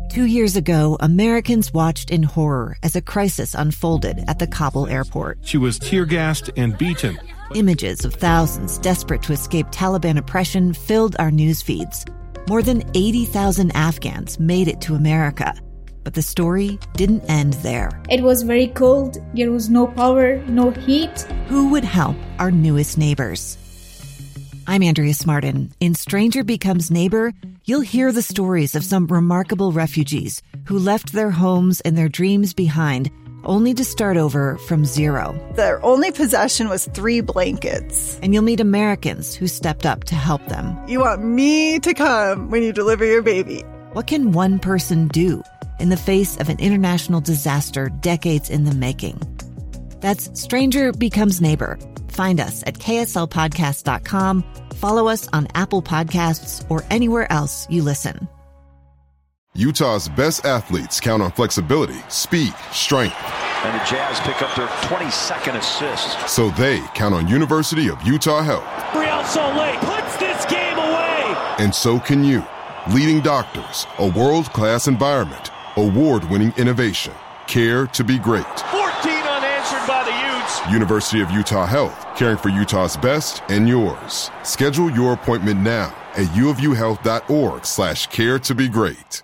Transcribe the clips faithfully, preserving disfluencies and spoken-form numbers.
Two years ago, Americans watched in horror as a crisis unfolded at the Kabul airport. She was tear-gassed and beaten. Images of thousands desperate to escape Taliban oppression filled our news feeds. More than eighty thousand Afghans made it to America. But the story didn't end there. It was very cold. There was no power, no heat. Who would help our newest neighbors? I'm Andrea Smartin. In Stranger Becomes Neighbor, you'll hear the stories of some remarkable refugees who left their homes and their dreams behind, only to start over from zero. Their only possession was three blankets. And you'll meet Americans who stepped up to help them. You want me to come when you deliver your baby. What can one person do in the face of an international disaster decades in the making? That's Stranger Becomes Neighbor. Find us at K S L podcast dot com. Follow us on Apple Podcasts or anywhere else you listen. Utah's best athletes count on flexibility, speed, strength. And the Jazz pick up their twenty-second assist. So they count on University of Utah Health. Real Salt Lake puts this game away. And so can you. Leading doctors, a world-class environment, award-winning innovation, care to be great. fourteen unanswered by the Utes. University of Utah Health, caring for Utah's best and yours. Schedule your appointment now at uofuhealth.org slash care to be great.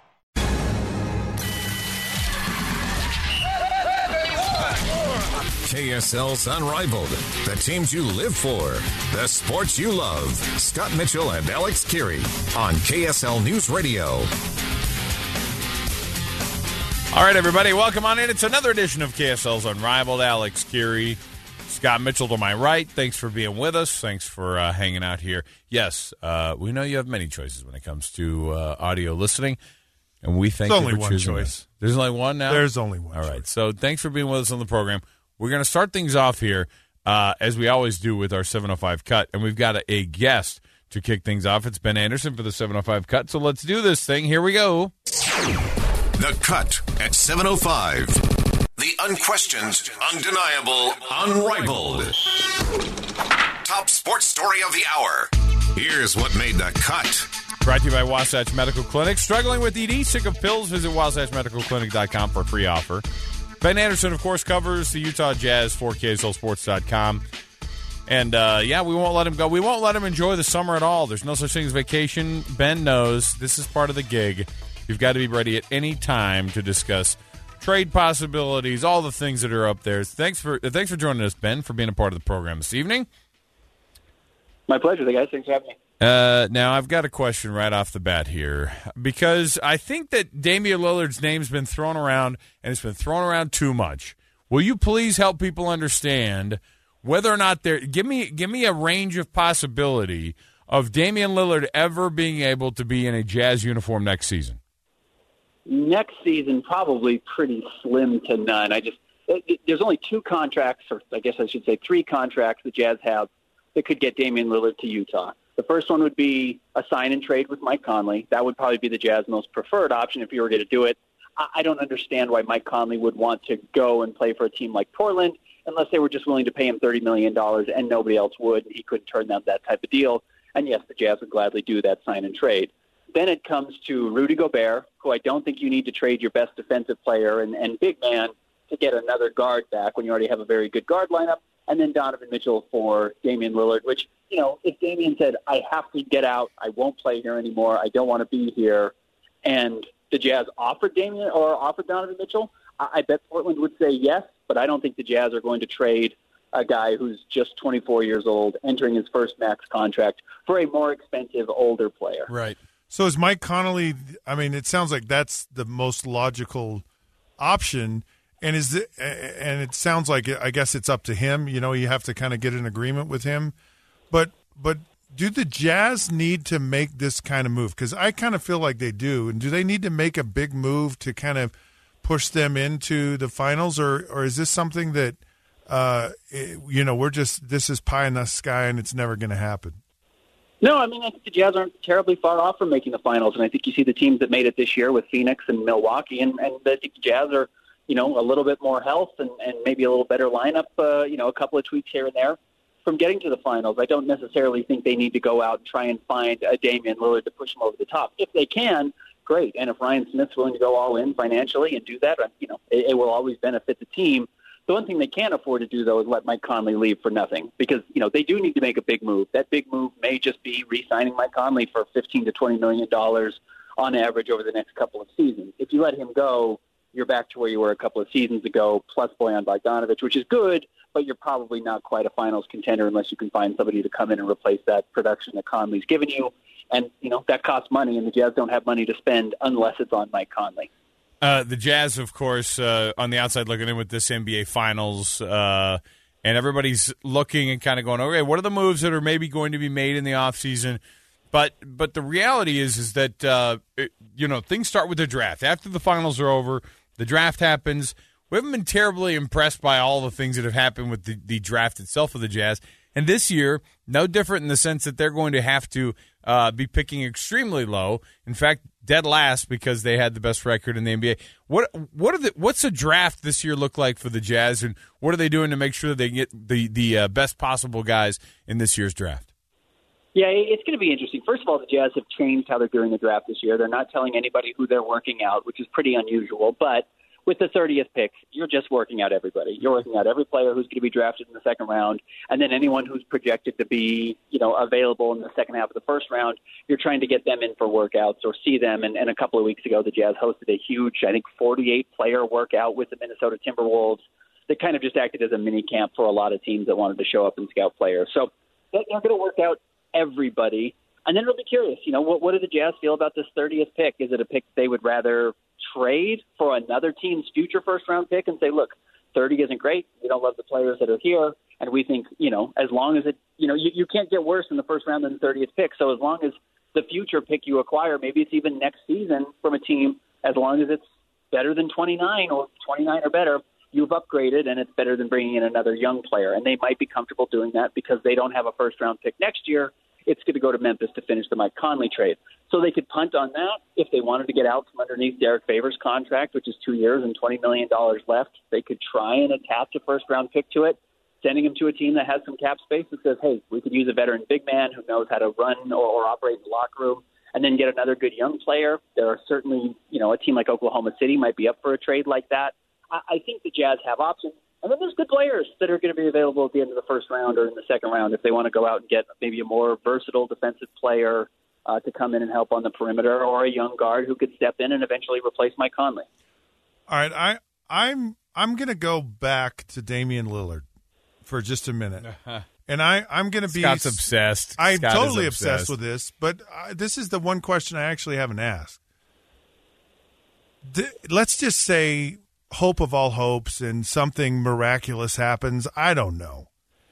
K S L's Unrivaled, the teams you live for, the sports you love. Scott Mitchell and Alex Kirry on K S L News Radio. All right, everybody, welcome on in. It's another edition of K S L's Unrivaled. Alex Kirry, Scott Mitchell to my right. Thanks for being with us. Thanks for uh, hanging out here. Yes, uh, we know you have many choices when it comes to uh, audio listening, and we thank There's you only for one choosing choice. us. There's only one now? There's only one All right, choice. so thanks for being with us on the program. We're going to start things off here, uh, as we always do with our seven oh five Cut, and we've got a, a guest to kick things off. It's Ben Anderson for the seven oh five Cut, so let's do this thing. Here we go. The Cut at seven oh five. The unquestioned, undeniable, unrivaled. Top sports story of the hour. Here's what made the cut. Brought to you by Wasatch Medical Clinic. Struggling with E D, sick of pills? Visit wasatch medical clinic dot com for a free offer. Ben Anderson, of course, covers the Utah Jazz for K S L sports dot com. And, uh, yeah, we won't let him go. We won't let him enjoy the summer at all. There's no such thing as vacation. Ben knows this is part of the gig. You've got to be ready at any time to discuss trade possibilities, all the things that are up there. Thanks for uh, thanks for joining us, Ben, for being a part of the program this evening. My pleasure, guys. Thanks for having me. Uh, now, I've got a question right off the bat here, because I think that Damian Lillard's name's been thrown around, and it's been thrown around too much. Will you please help people understand whether or not there – give me give me a range of possibility of Damian Lillard ever being able to be in a Jazz uniform next season? Next season, probably pretty slim to none. I just – there's only two contracts, or I guess I should say three contracts the Jazz have that could get Damian Lillard to Utah. The first one would be a sign and trade with Mike Conley. That would probably be the Jazz most preferred option if you were going to do it. I don't understand why Mike Conley would want to go and play for a team like Portland unless they were just willing to pay him thirty million dollars and nobody else would. He couldn't turn down that type of deal. And, yes, the Jazz would gladly do that sign and trade. Then it comes to Rudy Gobert, who I don't think you need to trade your best defensive player and, and big man to get another guard back when you already have a very good guard lineup. And then Donovan Mitchell for Damian Lillard, which, you know, if Damian said, I have to get out, I won't play here anymore, I don't want to be here, and the Jazz offered Damian or offered Donovan Mitchell, I, I bet Portland would say yes, but I don't think the Jazz are going to trade a guy who's just twenty-four years old, entering his first max contract, for a more expensive, older player. Right. So is Mike Conley, I mean, it sounds like that's the most logical option. And is it, and it sounds like, I guess it's up to him. You know, you have to kind of get an agreement with him. But but do the Jazz need to make this kind of move? Because I kind of feel like they do. And do they need to make a big move to kind of push them into the finals? Or, or is this something that, uh, you know, we're just, this is pie in the sky and it's never going to happen? No, I mean, I think the Jazz aren't terribly far off from making the finals. And I think you see the teams that made it this year with Phoenix and Milwaukee. And, and I think the Jazz are, you know, a little bit more health and, and maybe a little better lineup, uh, you know, a couple of tweaks here and there from getting to the finals. I don't necessarily think they need to go out and try and find a Damian Lillard to push him over the top. If they can, great. And if Ryan Smith's willing to go all in financially and do that, you know, it, it will always benefit the team. The one thing they can't afford to do, though, is let Mike Conley leave for nothing, because, you know, they do need to make a big move. That big move may just be re-signing Mike Conley for fifteen to twenty million dollars on average over the next couple of seasons. If you let him go, you're back to where you were a couple of seasons ago, plus Bojan Bogdanovic, which is good, but you're probably not quite a finals contender unless you can find somebody to come in and replace that production that Conley's given you. And, you know, that costs money, and the Jazz don't have money to spend unless it's on Mike Conley. Uh, the Jazz, of course, uh, on the outside looking in with this N B A Finals, uh, and everybody's looking and kind of going, okay, what are the moves that are maybe going to be made in the offseason? But but the reality is is that, uh, it, you know, things start with the draft. After the finals are over, the draft happens. We haven't been terribly impressed by all the things that have happened with the, the draft itself of the Jazz. And this year, no different in the sense that they're going to have to uh, be picking extremely low. In fact, dead last because they had the best record in the N B A. What what are the what's the draft this year look like for the Jazz, and what are they doing to make sure that they get the the uh, best possible guys in this year's draft? Yeah, it's going to be interesting. First of all, the Jazz have changed how they're doing the draft this year. They're not telling anybody who they're working out, which is pretty unusual. But with the thirtieth pick, you're just working out everybody. You're working out every player who's going to be drafted in the second round, and then anyone who's projected to be, you know, available in the second half of the first round, you're trying to get them in for workouts or see them. And, and a couple of weeks ago, the Jazz hosted a huge, I think, forty-eight player workout with the Minnesota Timberwolves that kind of just acted as a mini camp for a lot of teams that wanted to show up and scout players. So they're going to work out everybody. And then we'll be curious, you know, what, what do the Jazz feel about this thirtieth pick? Is it a pick they would rather trade for another team's future first-round pick and say, look, thirty isn't great. We don't love the players that are here. And we think, you know, as long as it, you know, you, you can't get worse in the first round than the thirtieth pick. So as long as the future pick you acquire, maybe it's even next season from a team, as long as it's better than twenty-nine or twenty-nine or better, you've upgraded and it's better than bringing in another young player. And they might be comfortable doing that because they don't have a first-round pick next year. It's going to go to Memphis to finish the Mike Conley trade. So they could punt on that. If they wanted to get out from underneath Derek Favors' contract, which is two years and twenty million dollars left, they could try and attach a first-round pick to it, sending him to a team that has some cap space that says, hey, we could use a veteran big man who knows how to run or, or operate in the locker room, and then get another good young player. There are certainly, you know, a team like Oklahoma City might be up for a trade like that. I, I think the Jazz have options. And then there's good players that are going to be available at the end of the first round or in the second round if they want to go out and get maybe a more versatile defensive player uh, to come in and help on the perimeter, or a young guard who could step in and eventually replace Mike Conley. All right, I, I'm I'm going to go back to Damian Lillard for just a minute. And I, I'm going to be – Scott's obsessed. I'm Scott totally obsessed. obsessed with this, but I, this is the one question I actually haven't asked. D- let's just say – hope of all hopes and something miraculous happens. I don't know.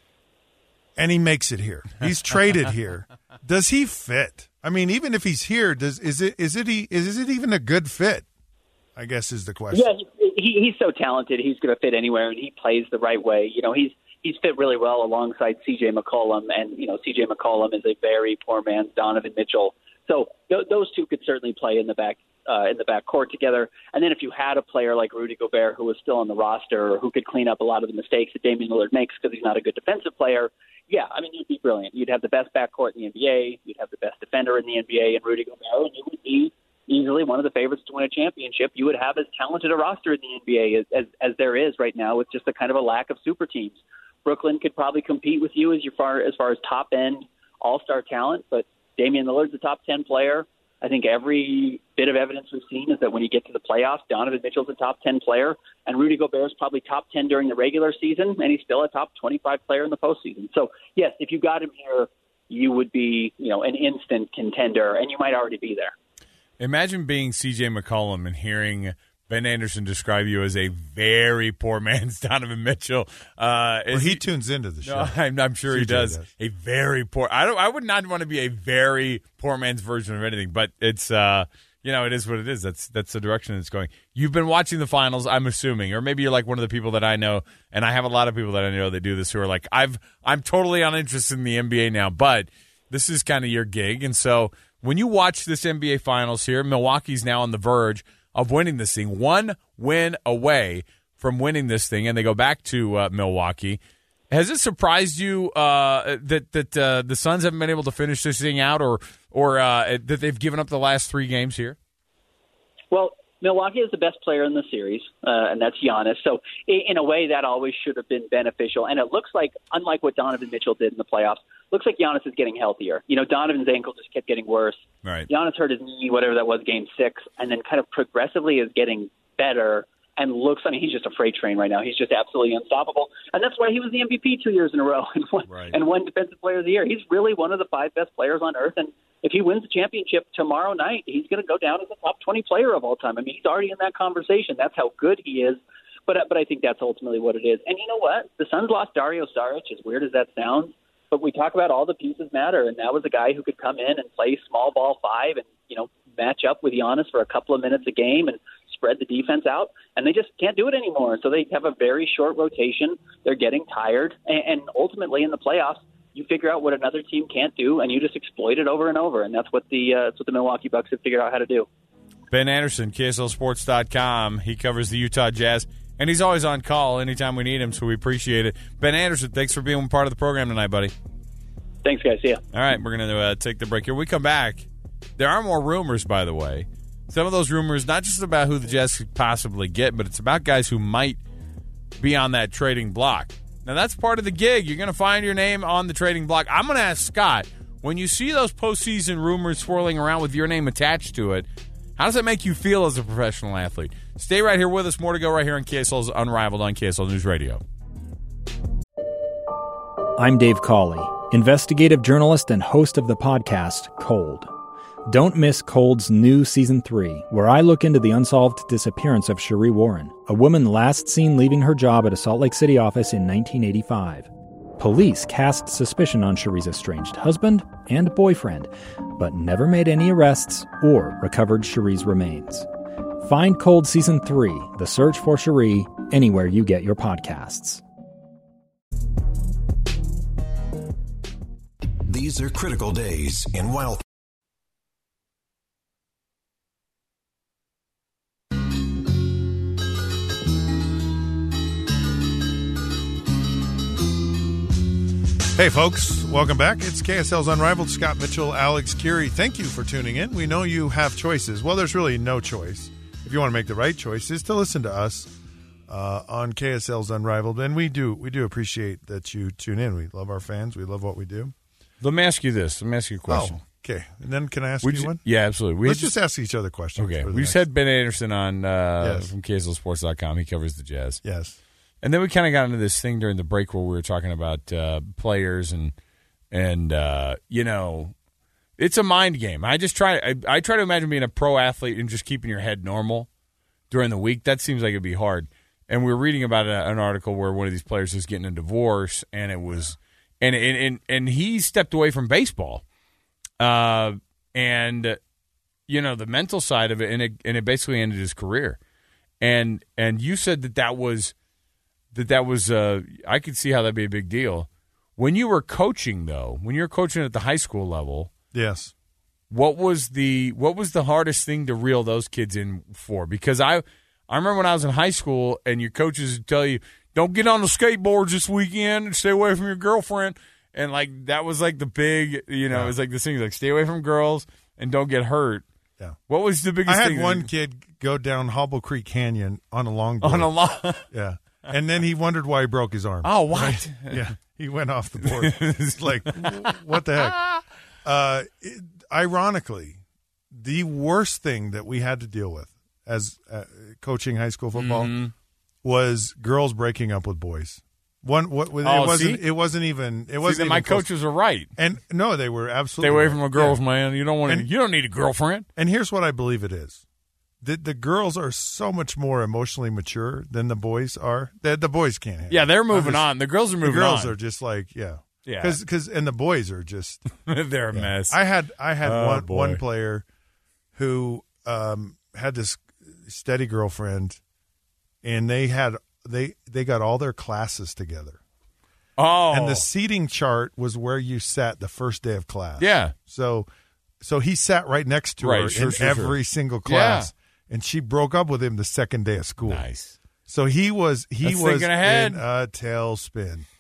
And he makes it here. He's traded here. Does he fit? I mean, even if he's here, does is it is it he is it even a good fit? I guess is the question. Yeah, he, he, he's so talented. He's going to fit anywhere, and he plays the right way. You know, he's he's fit really well alongside C J McCollum, and you know, C J McCollum is a very poor man's Donovan Mitchell. So th- those two could certainly play in the back. Uh, in the back court together. And then if you had a player like Rudy Gobert who was still on the roster or who could clean up a lot of the mistakes that Damian Lillard makes because he's not a good defensive player, yeah, I mean, you'd be brilliant. You'd have the best backcourt in the N B A. You'd have the best defender in the N B A and Rudy Gobert, and you would be easily one of the favorites to win a championship. You would have as talented a roster in the N B A as, as, as there is right now with just a kind of a lack of super teams. Brooklyn could probably compete with you as, your far, as far as top-end all-star talent, but Damian Lillard's a top ten player. I think every bit of evidence we've seen is that when you get to the playoffs, Donovan Mitchell's a top ten player, and Rudy Gobert's probably top ten during the regular season, and he's still a top twenty-five player in the postseason. So, yes, if you got him here, you would be, you know, an instant contender, and you might already be there. Imagine being C J McCollum and hearing Ben Anderson describe you as a very poor man's Donovan Mitchell. Uh, well, he, he tunes into the show. No, I'm, I'm sure C J he does. does. A very poor. I don't. I would not want to be a very poor man's version of anything. But it's, uh, you know, it is what it is. That's that's the direction it's going. You've been watching the finals, I'm assuming, or maybe you're like one of the people that I know, and I have a lot of people that I know that do this who are like, I've I'm totally uninterested in the N B A now, but this is kind of your gig. And so when you watch this N B A finals here, Milwaukee's now on the verge of winning this thing, one win away from winning this thing, and they go back to uh, Milwaukee. Has it surprised you uh, that that uh, the Suns haven't been able to finish this thing out, or or uh, that they've given up the last three games here? Well, Milwaukee is the best player in the series, uh, and that's Giannis. So in a way, that always should have been beneficial. And it looks like, unlike what Donovan Mitchell did in the playoffs, looks like Giannis is getting healthier. You know, Donovan's ankle just kept getting worse. Right. Giannis hurt his knee, whatever that was, game six, and then kind of progressively is getting better and looks, I mean, he's just a freight train right now. He's just absolutely unstoppable. And that's why he was the M V P two years in a row and won, right. and won Defensive Player of the Year. He's really one of the five best players on earth. And if he wins the championship tomorrow night, he's going to go down as a top twenty player of all time. I mean, he's already in that conversation. That's how good he is. But but I think that's ultimately what it is. And you know what? The Suns lost Dario Saric, as weird as that sounds. But we talk about all the pieces matter, and that was a guy who could come in and play small ball five and, you know, match up with Giannis for a couple of minutes a game and spread the defense out. And they just can't do it anymore. So they have a very short rotation. They're getting tired. And, and ultimately in the playoffs, you figure out what another team can't do, and you just exploit it over and over. And that's what the uh, that's what the Milwaukee Bucks have figured out how to do. Ben Anderson, K S L Sports dot com. He covers the Utah Jazz, and he's always on call anytime we need him, so we appreciate it. Ben Anderson, thanks for being part of the program tonight, buddy. Thanks, guys. See ya. All right, we're going to uh, take the break here. When we come back, there are more rumors, by the way. Some of those rumors, not just about who the Jazz could possibly get, but it's about guys who might be on that trading block. Now, that's part of the gig. You're going to find your name on the trading block. I'm going to ask Scott, when you see those postseason rumors swirling around with your name attached to it, how does that make you feel as a professional athlete? Stay right here with us. More to go right here on K S L's Unrivaled on K S L News Radio. I'm Dave Cawley, investigative journalist and host of the podcast Cold. Don't miss Cold's new Season three, where I look into the unsolved disappearance of Cherie Warren, a woman last seen leaving her job at a Salt Lake City office in nineteen eighty-five. Police cast suspicion on Cherie's estranged husband and boyfriend, but never made any arrests or recovered Cherie's remains. Find Cold Season three, The Search for Cherie, anywhere you get your podcasts. These are critical days in Wild. Hey, folks, welcome back. It's K S L's Unrivaled. Scott Mitchell, Alex Curie. Thank you for tuning in. We know you have choices. Well, there's really no choice. If you want to make the right choices, to listen to us uh, on K S L's Unrivaled. And we do we do appreciate that you tune in. We love our fans. We love what we do. Let me ask you this. Let me ask you a question. Oh, okay. And then can I ask we you just, one? Yeah, absolutely. We Let's just, just ask each other questions. Okay. We just had Ben Anderson on uh, yes. from K S L Sports dot com. He covers the Jazz. Yes. And then we kind of got into this thing during the break where we were talking about uh, players and – And, uh, you know, it's a mind game. I just try I, I try to imagine being a pro athlete and just keeping your head normal during the week. That seems like it'd be hard. And we were reading about a, an article where one of these players was getting a divorce, and it was and and and, and he stepped away from baseball. Uh, and, you know, the mental side of it, and it, and it basically ended his career. And and you said that that was, that that was uh, I could see how that'd be a big deal. When you were coaching, though, when you were coaching at the high school level, yes, what was the what was the hardest thing to reel those kids in for? Because I, I remember when I was in high school, and your coaches would tell you, "Don't get on the skateboards this weekend, and stay away from your girlfriend," and like that was like the big, you know, yeah. It was like this thing like stay away from girls and don't get hurt. Yeah. What was the biggest? I had thing one that, kid go down Hobble Creek Canyon on a longboard. On a long, yeah, and then he wondered why he broke his arm. Oh, what? Right? Yeah. He went off the board. It's like, what the heck? Uh, it, ironically, the worst thing that we had to deal with as uh, coaching high school football mm-hmm. was girls breaking up with boys. One, what, it oh, wasn't. See? It wasn't even. It wasn't. See, even my close. coaches are right. And no, they were absolutely. Stay away right. from the girls, yeah. man. You don't want. And, you don't need a girlfriend. And here's what I believe it is. The, the girls are so much more emotionally mature than the boys are. The, the boys can't handle it. Yeah, they're moving just, on. The girls are moving on. The girls on. are just like, yeah. Yeah. Cause, cause, and the boys are just. they're a yeah. mess. I had I had oh, one, boy. one player who um, had this steady girlfriend, and they had they, they got all their classes together. Oh. And the seating chart was where you sat the first day of class. Yeah. So so he sat right next to right, her sure, in sure, every sure. single class. Yeah. And she broke up with him the second day of school. Nice. So he was he That's was thinking ahead. in a tailspin.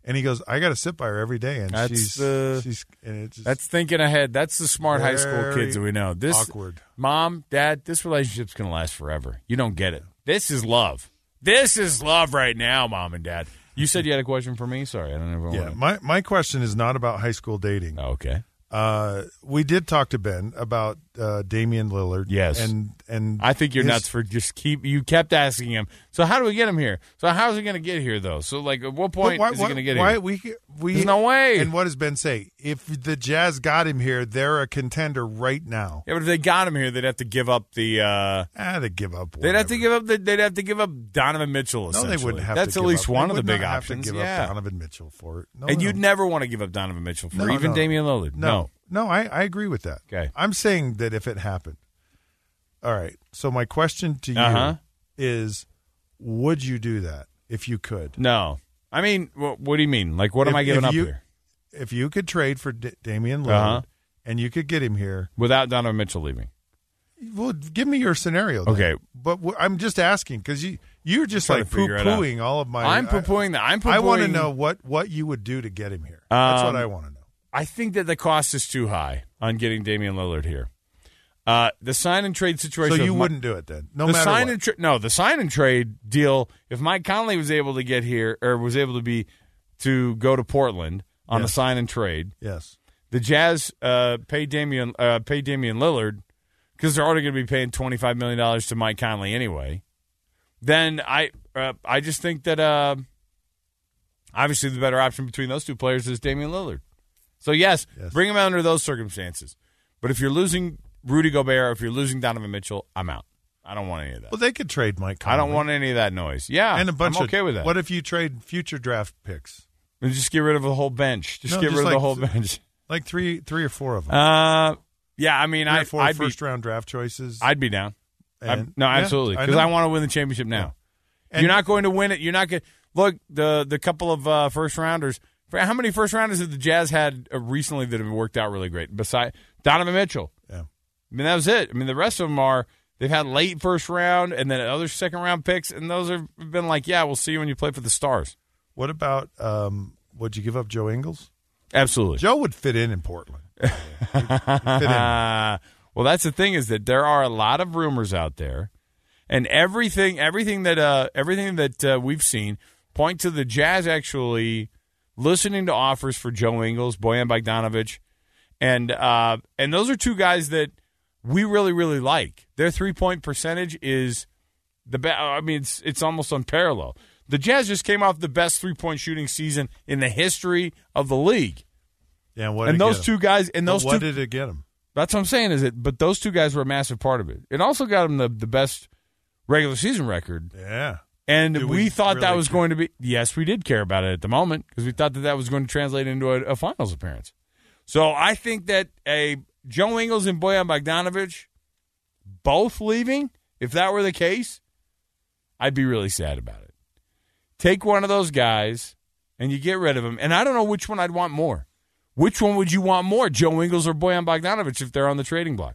And he goes, I got to sit by her every day, and that's she's, the she's and it's just that's thinking ahead. That's the smart high school kids that we know. This awkward. Mom, Dad, this relationship's going to last forever. You don't get it. This is love. This is love right now, Mom and Dad. You said you had a question for me? Sorry, I don't know. Yeah, my my question is not about high school dating. Oh, okay. Uh, we did talk to Ben about uh, Damian Lillard. Yes, and and I think you're his, nuts for just keep. You kept asking him. So how do we get him here? So how's he going to get here though? So like, at what point why, is he why, going to get why, here? We we There's no way. And what does Ben say? If the Jazz got him here, they're a contender right now. Yeah, but if they got him here, they'd have to give up the. Uh, ah, they give up. Whatever. They'd have to give up. The, they'd have to give up Donovan Mitchell. No, they wouldn't have. That's to at give least up. one they of the would big not have options. To give yeah, up Donovan Mitchell for it. No, and no. you'd never want to give up Donovan Mitchell for no, even no. Damian Lillard. No. no. No, I, I agree with that. Okay. I'm saying that if it happened. All right. So my question to you uh-huh. is, would you do that if you could? No. I mean, what, what do you mean? Like, what if, am I giving up you, here? If you could trade for D- Damian Lillard uh-huh. and you could get him here. Without Donovan Mitchell leaving. Well, give me your scenario then. Okay. But w- I'm just asking because you, you're just I'm like trying to figure it out. poo-pooing all of my. I'm poo-pooing that. I'm poo-pooing. I want to know what, what you would do to get him here. That's Um, what I want to know. I think that the cost is too high on getting Damian Lillard here. Uh, the sign and trade situation. So you my, wouldn't do it then, no the matter sign what. And tra- no, the sign and trade deal. If Mike Conley was able to get here, or was able to be to go to Portland on Yes. the sign and trade, yes, the Jazz uh, pay Damian uh, pay Damian Lillard because they're already going to be paying twenty five million dollars to Mike Conley anyway. Then I uh, I just think that uh, obviously the better option between those two players is Damian Lillard. So, yes, yes, bring him out under those circumstances. But if you're losing Rudy Gobert, if you're losing Donovan Mitchell, I'm out. I don't want any of that. Well, they could trade Mike Conley. I don't want any of that noise. Yeah, and a bunch I'm of, okay with that. What if you trade future draft picks? And just get rid of the whole bench. Just No, get just rid like of the whole th- bench. Like three three or four of them. Uh, yeah, I mean, three I, or four I'd first-round be, draft choices. I'd be down. And, I'd, no, yeah, absolutely. Because I, I, I want to win the championship now. And You're not going to win it. You're not going to – look, the, the couple of uh, first-rounders – how many first-rounders have the Jazz had uh, recently that have worked out really great? Besides Donovan Mitchell. Yeah. I mean, that was it. I mean, the rest of them are – they've had late first round and then other second-round picks, and those have been like, yeah, we'll see you when you play for the Stars. What about um, – would you give up Joe Ingles? Absolutely. Joe would fit in in Portland. He'd, he'd fit in. Well, that's the thing is that there are a lot of rumors out there, and everything, everything that, uh, everything that uh, we've seen point to the Jazz actually listening to offers for Joe Ingles, Bojan Bogdanovic, and uh, and those are two guys that we really, really like. Their three point percentage is the best. I mean, it's it's almost unparalleled. The Jazz just came off the best three point shooting season in the history of the league. Yeah, what and did it those get two him? guys, and those But what two, did it get him? That's what I'm saying. Is it? But those two guys were a massive part of it. It also got them the, the best regular season record. Yeah, and Did we, we thought that really was care? going to be. Yes, we did care about it at the moment because we thought that that was going to translate into a, a finals appearance. So I think that a Joe Ingles and Bojan Bogdanovic both leaving, if that were the case, I'd be really sad about it. Take one of those guys and you get rid of him. And I don't know which one I'd want more. Which one would you want more, Joe Ingles or Bojan Bogdanovic, if they're on the trading block?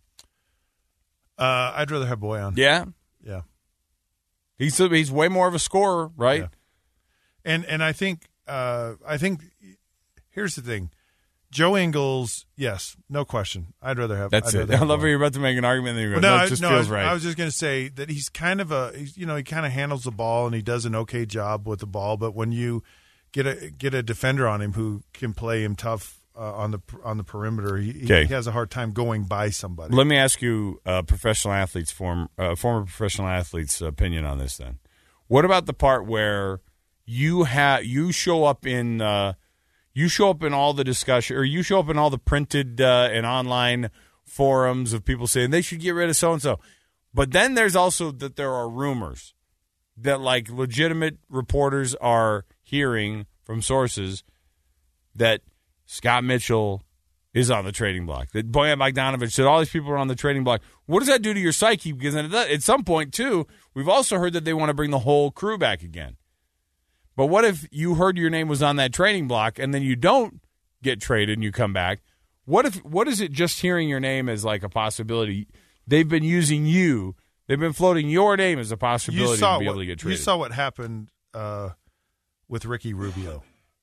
Uh, I'd rather have Bojan. Yeah? Yeah. He's he's way more of a scorer, right? Yeah. And and I think uh, I think here's the thing. Joe Ingles, yes, no question. I'd rather have. That's I'd it. rather I have love Bojan. how you're about to make an argument. And then you're Well, going, no, no, I, it just no, feels I, right. I was just going to say that he's kind of a, he's, you know, he kind of handles the ball and he does an okay job with the ball. But when you get a get a defender on him who can play him tough uh, on the on the perimeter, he, Okay. he has a hard time going by somebody. Let me ask you a professional athlete's form, uh, former professional athlete's opinion on this. Then, what about the part where you have you show up in uh, you show up in all the discussion, or you show up in all the printed uh, and online forums of people saying they should get rid of so and so, but then there's also that there are rumors that like legitimate reporters are hearing from sources that Scott Mitchell is on the trading block, that Bojan Bogdanovic, that all these people are on the trading block. What does that do to your psyche? Because at some point, too, we've also heard that they want to bring the whole crew back again. But what if you heard your name was on that trading block and then you don't get traded and you come back? What if? What is it just hearing your name as like a possibility? They've been using you. They've been floating your name as a possibility to be what, able to get traded. You saw what happened uh, with Ricky Rubio.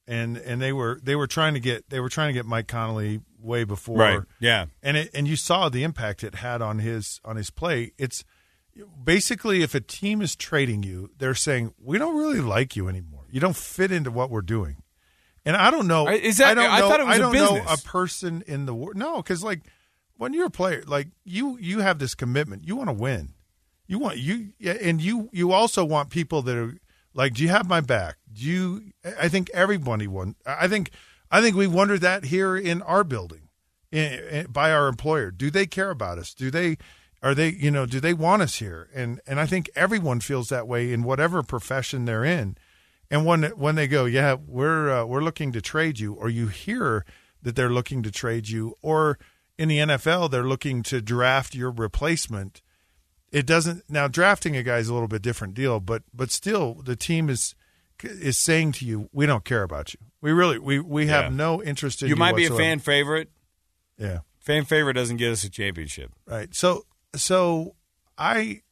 and and they were they were trying to get they were trying to get Mike Connolly way before, right? Yeah, and it, and you saw the impact it had on his on his play. It's basically if a team is trading you, they're saying we don't really like you anymore. You don't fit into what we're doing. And I don't know. Is that? I don't know. I thought it was I don't a business. know a person in the world. No, because like when you're a player, like you you have this commitment. You want to win. You want you and you you also want people that are like, do you have my back? Do you? I think everybody won. I think I think we wondered that here in our building, in, in, by our employer. Do they care about us? Do they? Are they? You know? Do they want us here? And and I think everyone feels that way in whatever profession they're in. And when when they go, yeah, we're uh, we're looking to trade you, or you hear that they're looking to trade you, or in the N F L they're looking to draft your replacement. It doesn't now drafting a guy is a little bit different deal, but but still the team is is saying to you, we don't care about you. We really we we have yeah. no interest in you. You might whatsoever. be a fan favorite. Yeah, fan favorite doesn't get us a championship, right? So so I.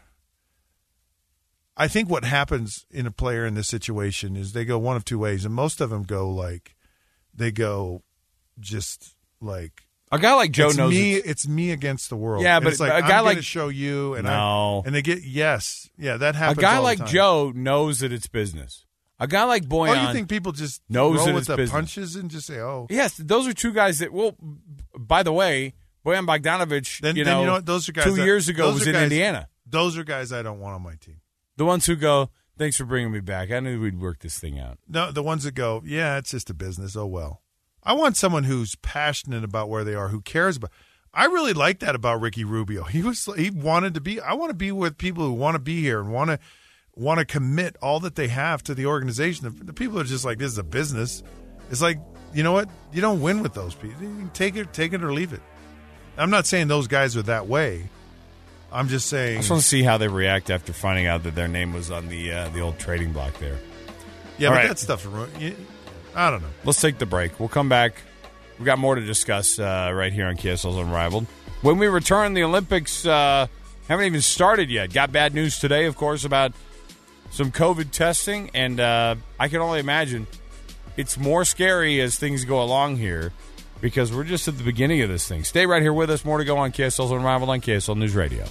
I think what happens in a player in this situation is they go one of two ways, and most of them go like they go just like a guy like Joe it's knows me. It's, it's me against the world. Yeah, and but it's like a guy I'm like to show you, and no, I, and they get yes, yeah, that happens. A guy all like the time. Joe knows that it's business. A guy like Boyan, oh, you think people just knows roll that with it's the business. punches and just say, "Oh, yes"? Those are two guys that. Well, by the way, Boyan Bogdanovic, then, you, then know, you know what? Those are guys two that, years ago those was are in guys, Indiana. Those are guys I don't want on my team. The ones who go, thanks for bringing me back. I knew we'd work this thing out. No, the ones that go, yeah, it's just a business. Oh, well. I want someone who's passionate about where they are, who cares about. I really like that about Ricky Rubio. He was he wanted to be. I want to be with people who want to be here and want to want to commit all that they have to the organization. The, the people are just like, this is a business. It's like, you know what? You don't win with those people. You can take it, take it or leave it. I'm not saying those guys are that way. I'm just saying. I just want to see how they react after finding out that their name was on the uh, the old trading block there. Yeah, All but right. that stuff, I don't know. Let's take the break. We'll come back. We've got more to discuss uh, right here on K S L's Unrivaled. When we return, the Olympics uh, haven't even started yet. Got bad news today, of course, about some COVID testing, and uh, I can only imagine it's more scary as things go along here because we're just at the beginning of this thing. Stay right here with us. More to go on K S L's Unrivaled on K S L News Radio.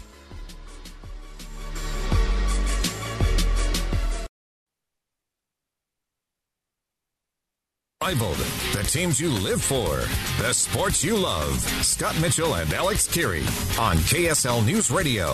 Unrivaled, the teams you live for, the sports you love. Scott Mitchell and Alex Kirry on K S L News Radio.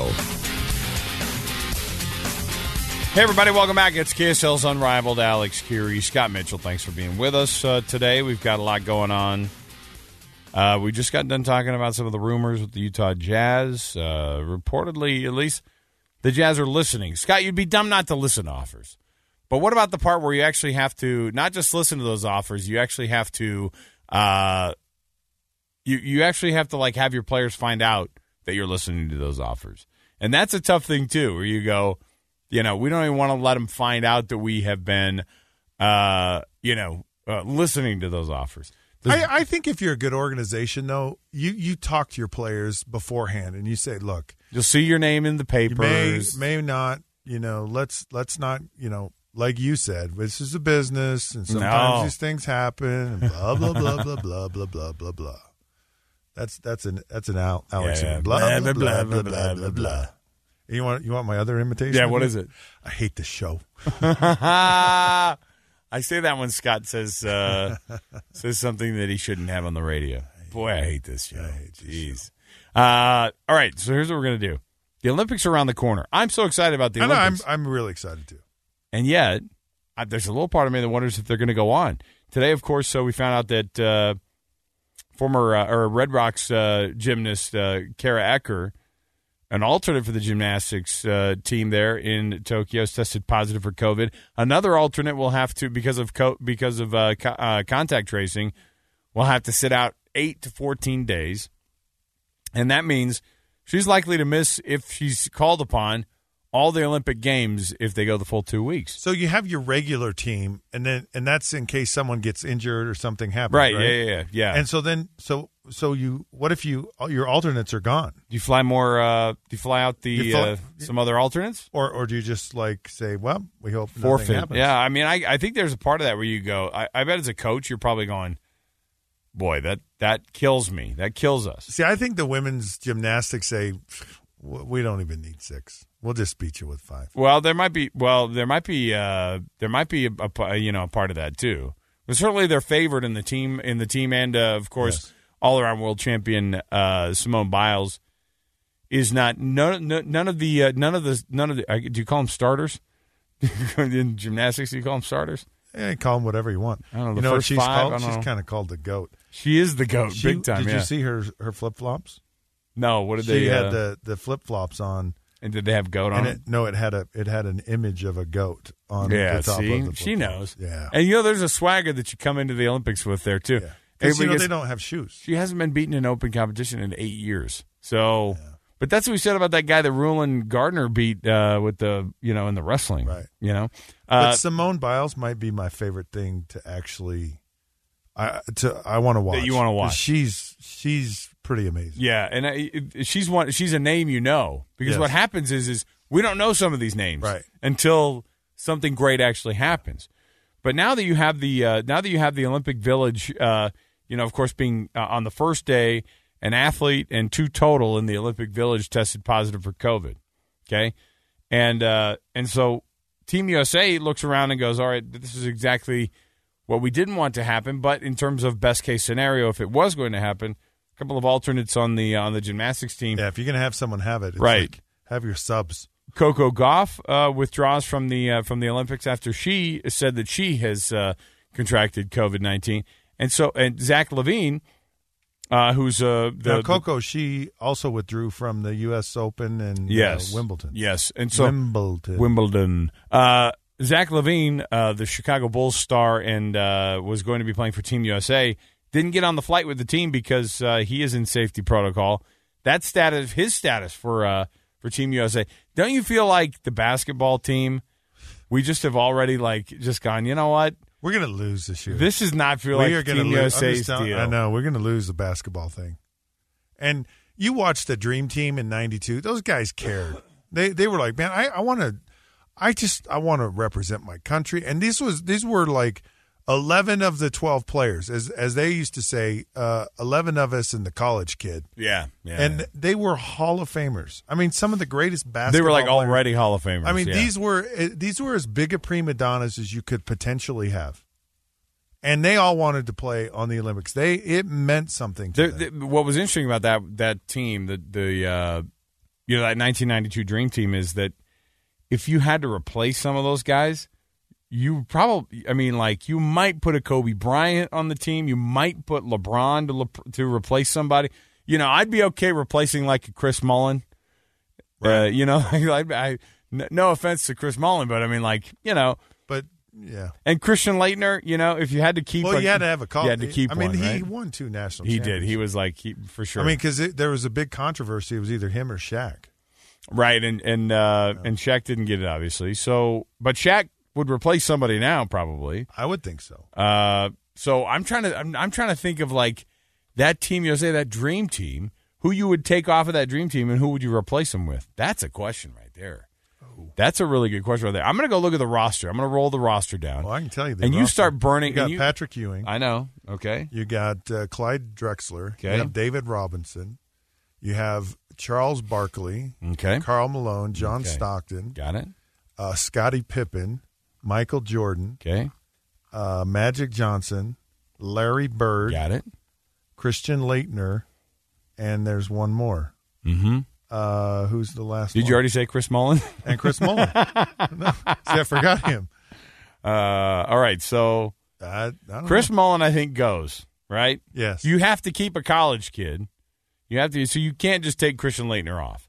Hey, everybody, welcome back. It's K S L's Unrivaled. Alex Kirry, Scott Mitchell, thanks for being with us uh, today. We've got a lot going on. Uh, we just got done talking about some of the rumors with the Utah Jazz. Uh, reportedly, at least, the Jazz are listening. Scott, you'd be dumb not to listen to offers. But what about the part where you actually have to not just listen to those offers, you actually have to uh, you you actually have to like have your players find out that you're listening to those offers. And that's a tough thing too, where you go, you know, we don't even want to let them find out that we have been uh, you know, uh, listening to those offers. I, I think if you're a good organization, though, you, you talk to your players beforehand and you say, look, you'll see your name in the papers. You may, may not, you know, let's let's not, you know, like you said, this is a business, and sometimes No. these things happen, and blah blah blah blah blah blah blah blah blah. That's that's an that's an Al, Alex. Yeah, yeah. Blah blah Blah, blah blah, blah blah, blah blah, blah blah. You want you want my other imitation? Yeah, of what it? is it? I hate the show. I say that when Scott says uh, says something that he shouldn't have on the radio. Boy, I hate this show. I hate this Jeez. Uh, all right, so here's what we're gonna do. The Olympics are around the corner. I'm so excited about the I know, Olympics. I'm I'm really excited too. And yet, I, there's a little part of me that wonders if they're going to go on. Today, of course, so we found out that uh, former uh, or Red Rocks uh, gymnast uh, Kara Ecker, an alternate for the gymnastics uh, team there in Tokyo, has tested positive for COVID. Another alternate will have to, because of co- because of uh, co- uh, contact tracing, will have to sit out eight to fourteen days. And that means she's likely to miss, if she's called upon, all the Olympic Games if they go the full two weeks. So you have your regular team, and then and that's in case someone gets injured or something happens, Right, right? yeah, yeah, yeah, yeah. And so then, so so you, what if you your alternates are gone? Do you fly more? Uh, do you fly out the You fly- uh, some other alternates? Or or do you just like say, well, we hope nothing Forfeit. happens? Yeah, I mean, I, I think there's a part of that where you go, I, I bet as a coach, you're probably going, boy, that, that kills me. That kills us. See, I think the women's gymnastics say, we don't even need six. We'll just beat you with five. Well, there might be. Well, there might be. Uh, there might be a, a you know a part of that too. But certainly, they're favored in the team in the team, and uh, of course, Yes. all around world champion uh, Simone Biles is not none. None of the uh, none of the none of the. Uh, do you call them starters in gymnastics? Do you call them starters? Yeah, call them whatever you want. I don't know. The You know what first she's five, I called? don't She's know. kind of called the goat. She is the goat, She- big time. Did yeah. you see her her flip flops? No, what did She they? had uh, the, the flip flops on. and did they have goat on And it? it, no, it had a it had an image of a goat on Yeah, the top see, of the she knows. Yeah, And you know, there's a swagger that you come into the Olympics with there too. yeah. Because you Everybody know gets- they don't have shoes. She hasn't been beaten in open competition in eight years. So, but that's what we said about that guy that Rulon Gardner beat uh, with the you know in the wrestling. Right. You know, uh, But Simone Biles might be my favorite thing to actually. I to I want to watch. you wanna 'Cause watch. She's she's pretty amazing. yeah, and I, it, she's one. She's a name you know because Yes. what happens is is we don't know some of these names Right. until something great actually happens. But now that you have the uh, now that you have the Olympic Village, uh, you know, of course, being uh, on the first day, an athlete and two total in the Olympic Village tested positive for COVID. Okay, and uh, and so Team U S A looks around and goes, all right, this is exactly what we didn't want to happen. But in terms of best case scenario, if it was going to happen, a couple of alternates on the on the gymnastics team. Yeah, if you're gonna have someone have it, it's Right. like, have your subs. Coco Gauff uh, withdraws from the uh, from the Olympics after she said that she has uh, contracted COVID nineteen, and so and Zach Levine, uh, who's uh, the Now, Coco, she also withdrew from the U S Open and yes uh, Wimbledon. yes, and so Wimbledon. Wimbledon. Uh, Zach Levine, uh, the Chicago Bulls star, and uh, was going to be playing for Team U S A, didn't get on the flight with the team because uh, he is in safety protocol. That status, his status for uh, for Team U S A. Don't you feel like the basketball team? We just have already like just gone. You know what? We're gonna lose this year. This does not feel we like are gonna Team lose. I'm U S A's just telling- deal. I know we're gonna lose the basketball thing. And you watched the Dream Team in ninety-two. Those guys cared. They they were like, man, I, I want to, I just I want to represent my country. And these was these were like eleven of the twelve players, as as they used to say, uh, eleven of us and the college kid. Yeah, yeah. And yeah. they were Hall of Famers. I mean, some of the greatest basketball. They were like players. already Hall of Famers. I mean, yeah. these were eh, these were as big a prima donnas as you could potentially have, and they all wanted to play on the Olympics. They it meant something to The, them. the, what was interesting about that that team, the the uh, you know that nineteen ninety-two Dream Team, is that if you had to replace some of those guys, you probably, I mean, like you might put a Kobe Bryant on the team, you might put LeBron to le- to replace somebody. You know, I'd be okay replacing like a Chris Mullin. Right. Uh, you know, I, I, no offense to Chris Mullin, but I mean, like you know, But yeah, and Christian Laettner. You know, if you had to keep, well, a, you had to have a call. You had to keep. I mean, one, he right? won two national. He did. championships. He was like he, for sure. I mean, because there was a big controversy. It was either him or Shaq. Right, and and uh, yeah. and Shaq didn't get it, obviously. So, but Shaq would replace somebody now, probably. I would think so. Uh, so I'm trying to I'm, I'm trying to think of like that Team U S A, that dream team, who you would take off of that dream team, and who would you replace them with? That's a question right there. Oh. That's a really good question right there. I'm going to go look at the roster. I'm going to roll the roster down. Well, I can tell you, the and roster. you start burning. You got and you, Patrick Ewing. I know. Okay. You got uh, Clyde Drexler. Okay. You have David Robinson. You have Charles Barkley, okay, Karl Malone, John okay. Stockton, got it, uh, Scottie Pippen, Michael Jordan, okay, uh, Magic Johnson, Larry Bird, got it, Christian Laettner, and there's one more. Mm-hmm. Uh, who's the last? Did one? you already say Chris Mullin? And Chris Mullin. No, see, I forgot him. Uh, all right, so I, I don't Chris know. Mullin, I think, goes right. Yes, you have to keep a college kid. You have to, so you can't just take Christian Laettner off.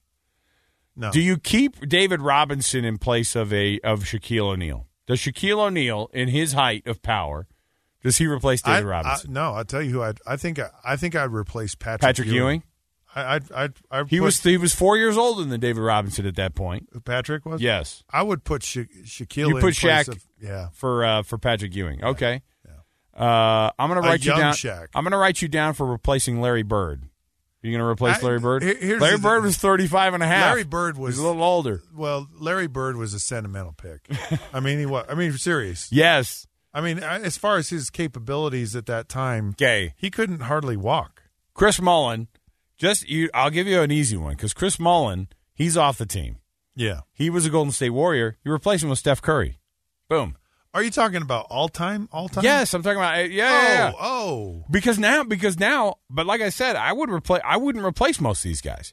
No. Do you keep David Robinson in place of a of Shaquille O'Neal? Does Shaquille O'Neal, in his height of power, does he replace David I, Robinson? I, no, I'll tell you who. I'd, I think. I, I think I'd replace Patrick. Patrick Ewing. Ewing. I, I'd, I'd, I'd He put, was he was four years older than David Robinson at that point. Patrick was. Yes, I would put Sha- Shaquille. you in put place Shaq of, yeah. for uh, for Patrick Ewing. Okay, yeah. uh, I'm going to A write you young down. Shaq. I'm going to write you down for replacing Larry Bird. You going to replace I- Larry Bird? here- here's Larry the- Bird was thirty-five and a half. Larry Bird was He's a little older. Well, Larry Bird was a sentimental pick. I mean, he was. I mean, serious. Yes. I mean, I- as far as his capabilities at that time, Okay. he couldn't hardly walk. Chris Mullin. Just you. I'll give you an easy one because Chris Mullin, he's off the team. Yeah. He was a Golden State Warrior. You replace him with Steph Curry. Boom. Are you talking about all time? All time? Yes, I'm talking about. Yeah, Oh, yeah, yeah. oh. Because now, because now, but like I said, I would replace. I wouldn't replace most of these guys.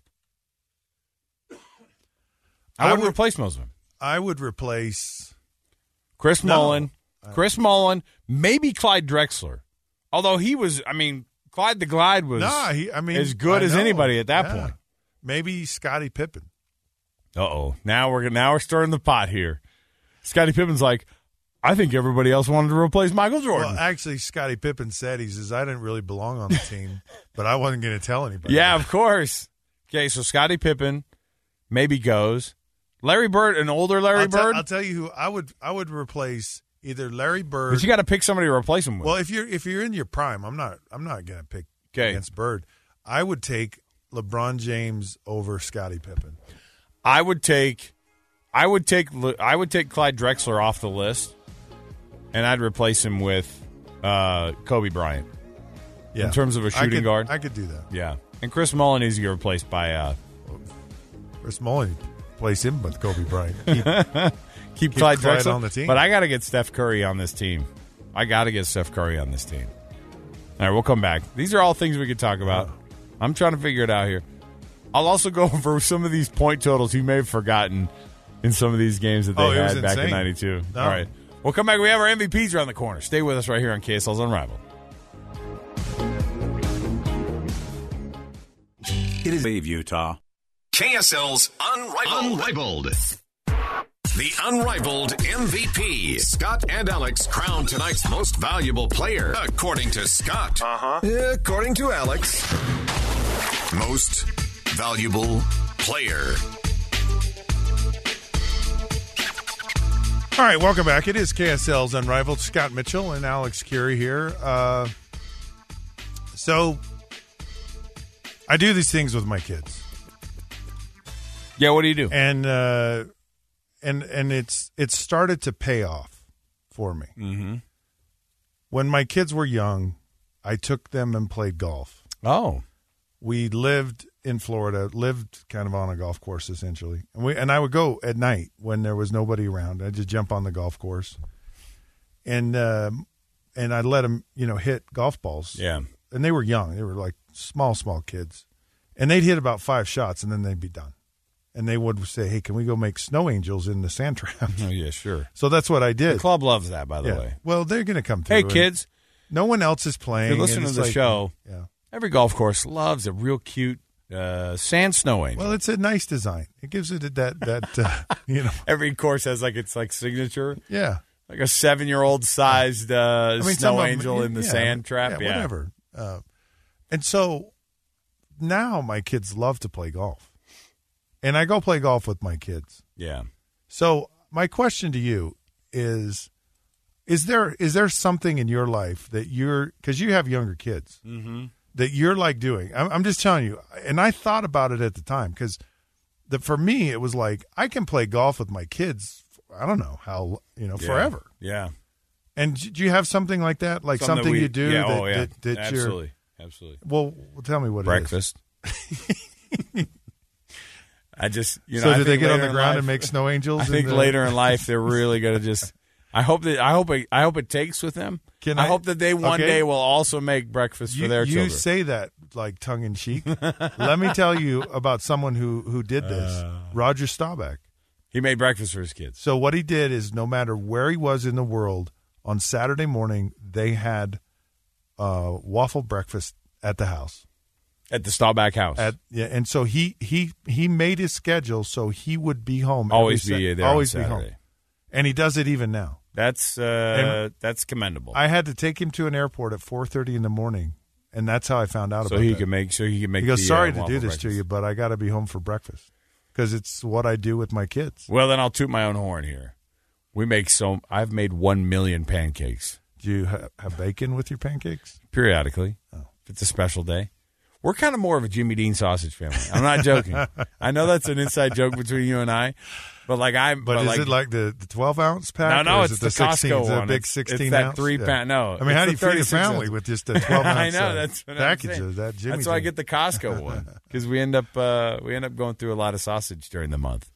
I, I wouldn't would- replace most of them. I would replace. Chris No. Mullin, Chris Mullin, maybe Clyde Drexler. Although he was, I mean, Clyde the Glide was Nah, he. I mean, as good I as know. anybody at that Yeah. point. Maybe Scottie Pippen. Uh oh, now we're now we're stirring the pot here. Scottie Pippen's like, I think everybody else wanted to replace Michael Jordan. Well, actually, Scottie Pippen said he says I didn't really belong on the team, but I wasn't going to tell anybody. Yeah, of course. Okay, so Scottie Pippen maybe goes. Larry Bird, an older Larry I'll, tell- Bird. I'll tell you who I would. I would replace either Larry Bird. But you got to pick somebody to replace him with. Well, if you're if you're in your prime, I'm not. I'm not going to pick Okay. against Bird. I would take LeBron James over Scottie Pippen. I would take, I would take, I would take Clyde Drexler off the list, and I'd replace him with uh, Kobe Bryant. Yeah. In terms of a I shooting could- guard, I could do that. Yeah, and Chris Mullin needs to get replaced by uh, Chris Mullin, place him with Kobe Bryant. Keep, keep, keep Clyde Clyde Drexler on the team. But I got to get Steph Curry on this team. I got to get Steph Curry on this team. All right, we'll come back. These are all things we could talk about. I'm trying to figure it out here. I'll also go over some of these point totals you may have forgotten in some of these games that they Oh, it was had back in insane. ninety-two. No. All right. We'll come back. We have our M V Ps around the corner. Stay with us right here on K S L's Unrivaled. It is Leave Utah. K S L's Unrivaled. Unrivaled. The Unrivaled M V P. Scott and Alex crown tonight's most valuable player, according to Scott. Uh-huh. According to Alex. Most valuable player. All right, welcome back. It is K S L's Unrivaled. Scott Mitchell and Alex Curie here. Uh, so, I do these things with my kids. Yeah, what do you do? And uh, and and it's it's started to pay off for me. Mm-hmm. When my kids were young, I took them and played golf. Oh. We lived in Florida, lived kind of on a golf course essentially. And we and I would go at night when there was nobody around. I'd just jump on the golf course. And um, and I'd let them, you know, hit golf balls. Yeah. And they were young. They were like small, small kids. And they'd hit about five shots and then they'd be done. And they would say, "Hey, can we go make snow angels in the sand trap?" Oh, yeah, sure. So that's what I did. The club loves that, by the Yeah. way. Well, they're going to come through. Hey, and kids. No one else is playing. If you're listening and to it's the like- show, Yeah. every golf course loves a real cute uh, sand snow angel. Well, it's a nice design. It gives it that that uh, you know. Every course has like its like signature. Yeah. Like a seven-year-old sized uh, I mean, some snow of 'em- angel in the yeah, sand trap. Yeah, Yeah, whatever. Uh, and so now my kids love to play golf, and I go play golf with my kids. Yeah. So my question to you is: Is there is there something in your life that you're because you have younger kids Mm-hmm. that you're like doing? I'm, I'm just telling you, and I thought about it at the time because the for me it was like I can play golf with my kids. I don't know how you know Yeah. forever. Yeah. And do you have something like that? Like something, that we- you do Yeah, that, oh, yeah. that, that you're Absolutely. Absolutely. Well, well, tell me what Breakfast. it is. I just, you know. So I do they think get on later the in ground life- and make snow angels? I think in the- later in life they're really going to just. I hope that I hope it, I hope it takes with them. Can I, I- hope that they one okay. day will also make breakfast You, for their you children. say that like tongue in cheek. Let me tell you about someone who who did this. Uh. Roger Staubach. He made breakfast for his kids. So what he did is, no matter where he was in the world, on Saturday morning they had uh, waffle breakfast at the house. At the Staubach house. At yeah, and so he he he made his schedule so he would be home. Always every be Sat- there on Always be Saturday. home, and he does it even now. That's uh, And that's commendable. I had to take him to an airport at four thirty in the morning, and that's how I found out so about he that. can make. So he can make. He goes, the, sorry uh, to waffle do this breakfast. to you, but I got to be home for breakfast because it's what I do with my kids. Well, then I'll toot my own horn here. We make so. I've made one million pancakes. Do you ha- have bacon with your pancakes? Periodically. Oh. If it's a special day. We're kind of more of a Jimmy Dean sausage family. I'm not joking. I know that's an inside joke between you and I, but like I'm. But, but is like, it like the, the twelve ounce pack? No, no, or it's is it the, the sixteen? Costco Is it a one. big It's- sixteen it's that ounce? three Yeah. pound. No, I mean, it's how do the you feed a thirty-six family ounce. with just a twelve ounce I know uh, that's what I'm package saying. of that Jimmy That's why I Dean? get the Costco one because we end up uh, we end up going through a lot of sausage during the month.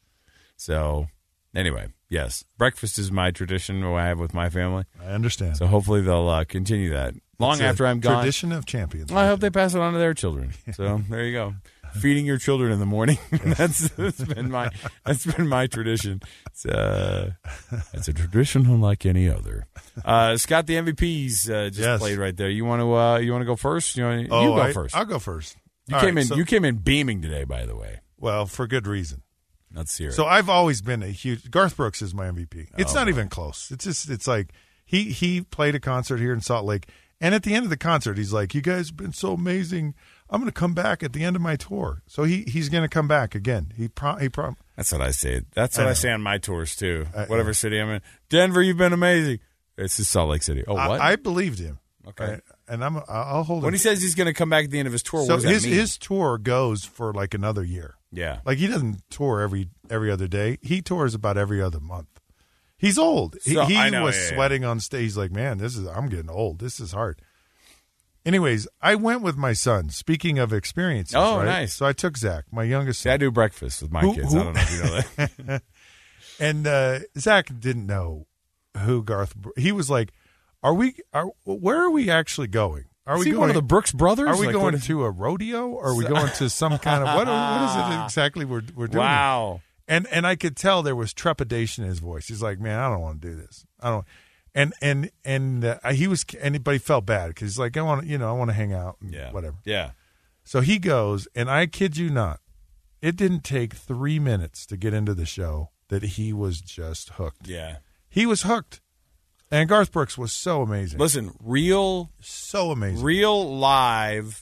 So anyway, yes, breakfast is my tradition I have with my family. I understand. So hopefully they'll uh, continue that long It's a after I'm gone. Tradition of champions. I hope they pass it on to their children. So there you go. Feeding your children in the morning. that's, that's been my that's been my tradition. It's, uh, it's a tradition unlike any other. Uh, Scott, the M V Ps uh, just Yes. played right there. You want to uh, you want to go first? You, wanna, Oh, you go I, first. I'll go first. You All came right, in. so- you came in beaming today, by the way. Well, for good reason. Let's hear it. So I've always been a huge Garth Brooks is my M V P. It's Oh, not boy. even close. It's just it's like he he played a concert here in Salt Lake, and at the end of the concert, he's like, "You guys have been so amazing. I'm going to come back at the end of my tour." So he he's going to come back again. He pro he pro. That's what I say. That's what I I, know. say on my tours too. I- Whatever city I'm in. Denver, you've been amazing. This is Salt Lake City. Oh, what? I, I believed him. Okay. Right? And I'm I'll hold when him. he says he's going to come back at the end of his tour, So what does that his mean? his tour goes for like another year. Yeah. Like he doesn't tour every every other day. He tours about every other month. He's old. He, So- he I know, was yeah, yeah. sweating on stage. He's like, man, this is I'm getting old. This is hard. Anyways, I went with my son. Speaking of experiences, Oh, right? nice. So I took Zach, my youngest See, son. I do breakfast with my Who- kids. who- I don't know if you know that. And uh, Zach didn't know who Garth. Br- He was like, "Are we? Are where are we actually going? Are Is we he going one of the Brooks brothers? Are we Like, going what is- to a rodeo? Or are we going to some kind of what? What is it exactly we're we're doing? Wow. And and I could tell there was trepidation in his voice. He's like, "Man, I don't want to do this. I don't." And and and uh, he was, and but he felt bad because he's like, "I want to, you know, I want to hang out, and Yeah. whatever." Yeah. So he goes, and I kid you not, it didn't take three minutes to get into the show that he was just hooked. Yeah. He was hooked. And Garth Brooks was so amazing. Listen, real, so amazing. real live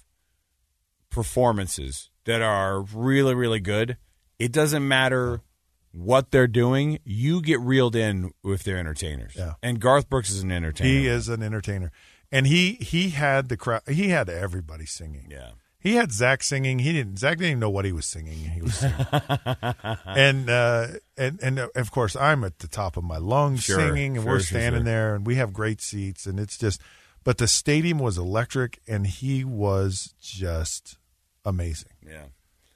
performances that are really, really good. It doesn't matter what they're doing. You get reeled in with their entertainers. Yeah. And Garth Brooks is an entertainer. He is an entertainer. And he he had the crowd. He had everybody singing. Yeah. He had Zach singing. He didn't. Zach didn't even know what he was singing. He was singing. and uh, and and uh, of course, I'm at the top of my lungs Sure, singing, and sure, we're sure, standing sure. there, and we have great seats, and it's just. But the stadium was electric, and he was just amazing. Yeah.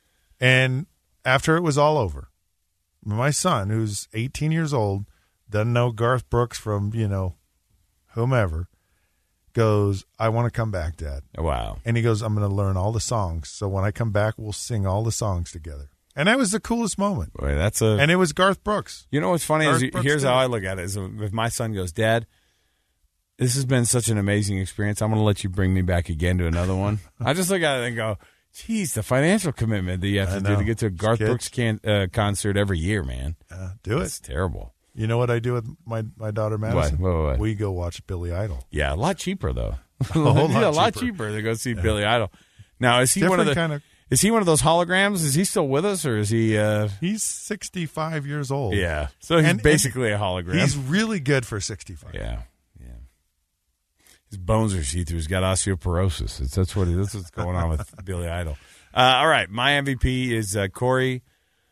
And after it was all over, my son, who's eighteen years old, doesn't know Garth Brooks from, you know, whomever, goes, "I want to come back, Dad." Wow. And he goes, "I'm going to learn all the songs. So when I come back, we'll sing all the songs together." And that was the coolest moment. Boy, that's a. And it was Garth Brooks. You know what's funny Garth is you- Brooks here's did how it. I look at it: is if my son goes, "Dad, this has been such an amazing experience. I'm going to let you bring me back again to another one." I just look at it and go, "Geez, the financial commitment that you have I to know. do to get to a Garth Kids. Brooks can, uh, concert every year, man. Uh, do it. It's terrible." You know what I do with my, my daughter, Madison? What? What, what? We go watch Billy Idol. Yeah, a lot cheaper though. A whole Yeah, lot a lot cheaper. cheaper to go see Billy Idol. Now, is he one of Different the? kind of- Is he one of those holograms? Is he still with us, or is he? Uh, He's sixty-five years old. yeah, so he's And- basically and a hologram. He's really good for sixty-five. Yeah, yeah. His bones are see through. He's got osteoporosis. It's, that's what it, that's what's going on with Billy Idol. Uh, all right, my M V P is uh, Corey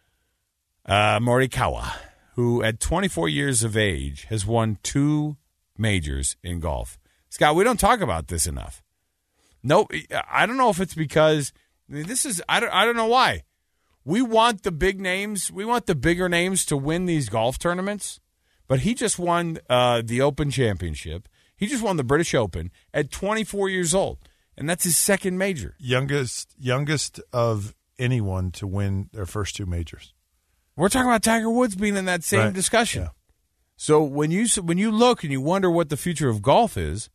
uh, Morikawa, who at twenty-four years of age has won two majors in golf. Scott, we don't talk about this enough. Nope, I don't know if it's because I mean, this is I don't I don't know why. We want the big names. We want the bigger names to win these golf tournaments. But he just won uh, the Open Championship. He just won the British Open at twenty-four years old, and that's his second major. Youngest youngest of anyone to win their first two majors. We're talking about Tiger Woods being in that same Right. discussion. Yeah. So when you when you look and you wonder what the future of golf is,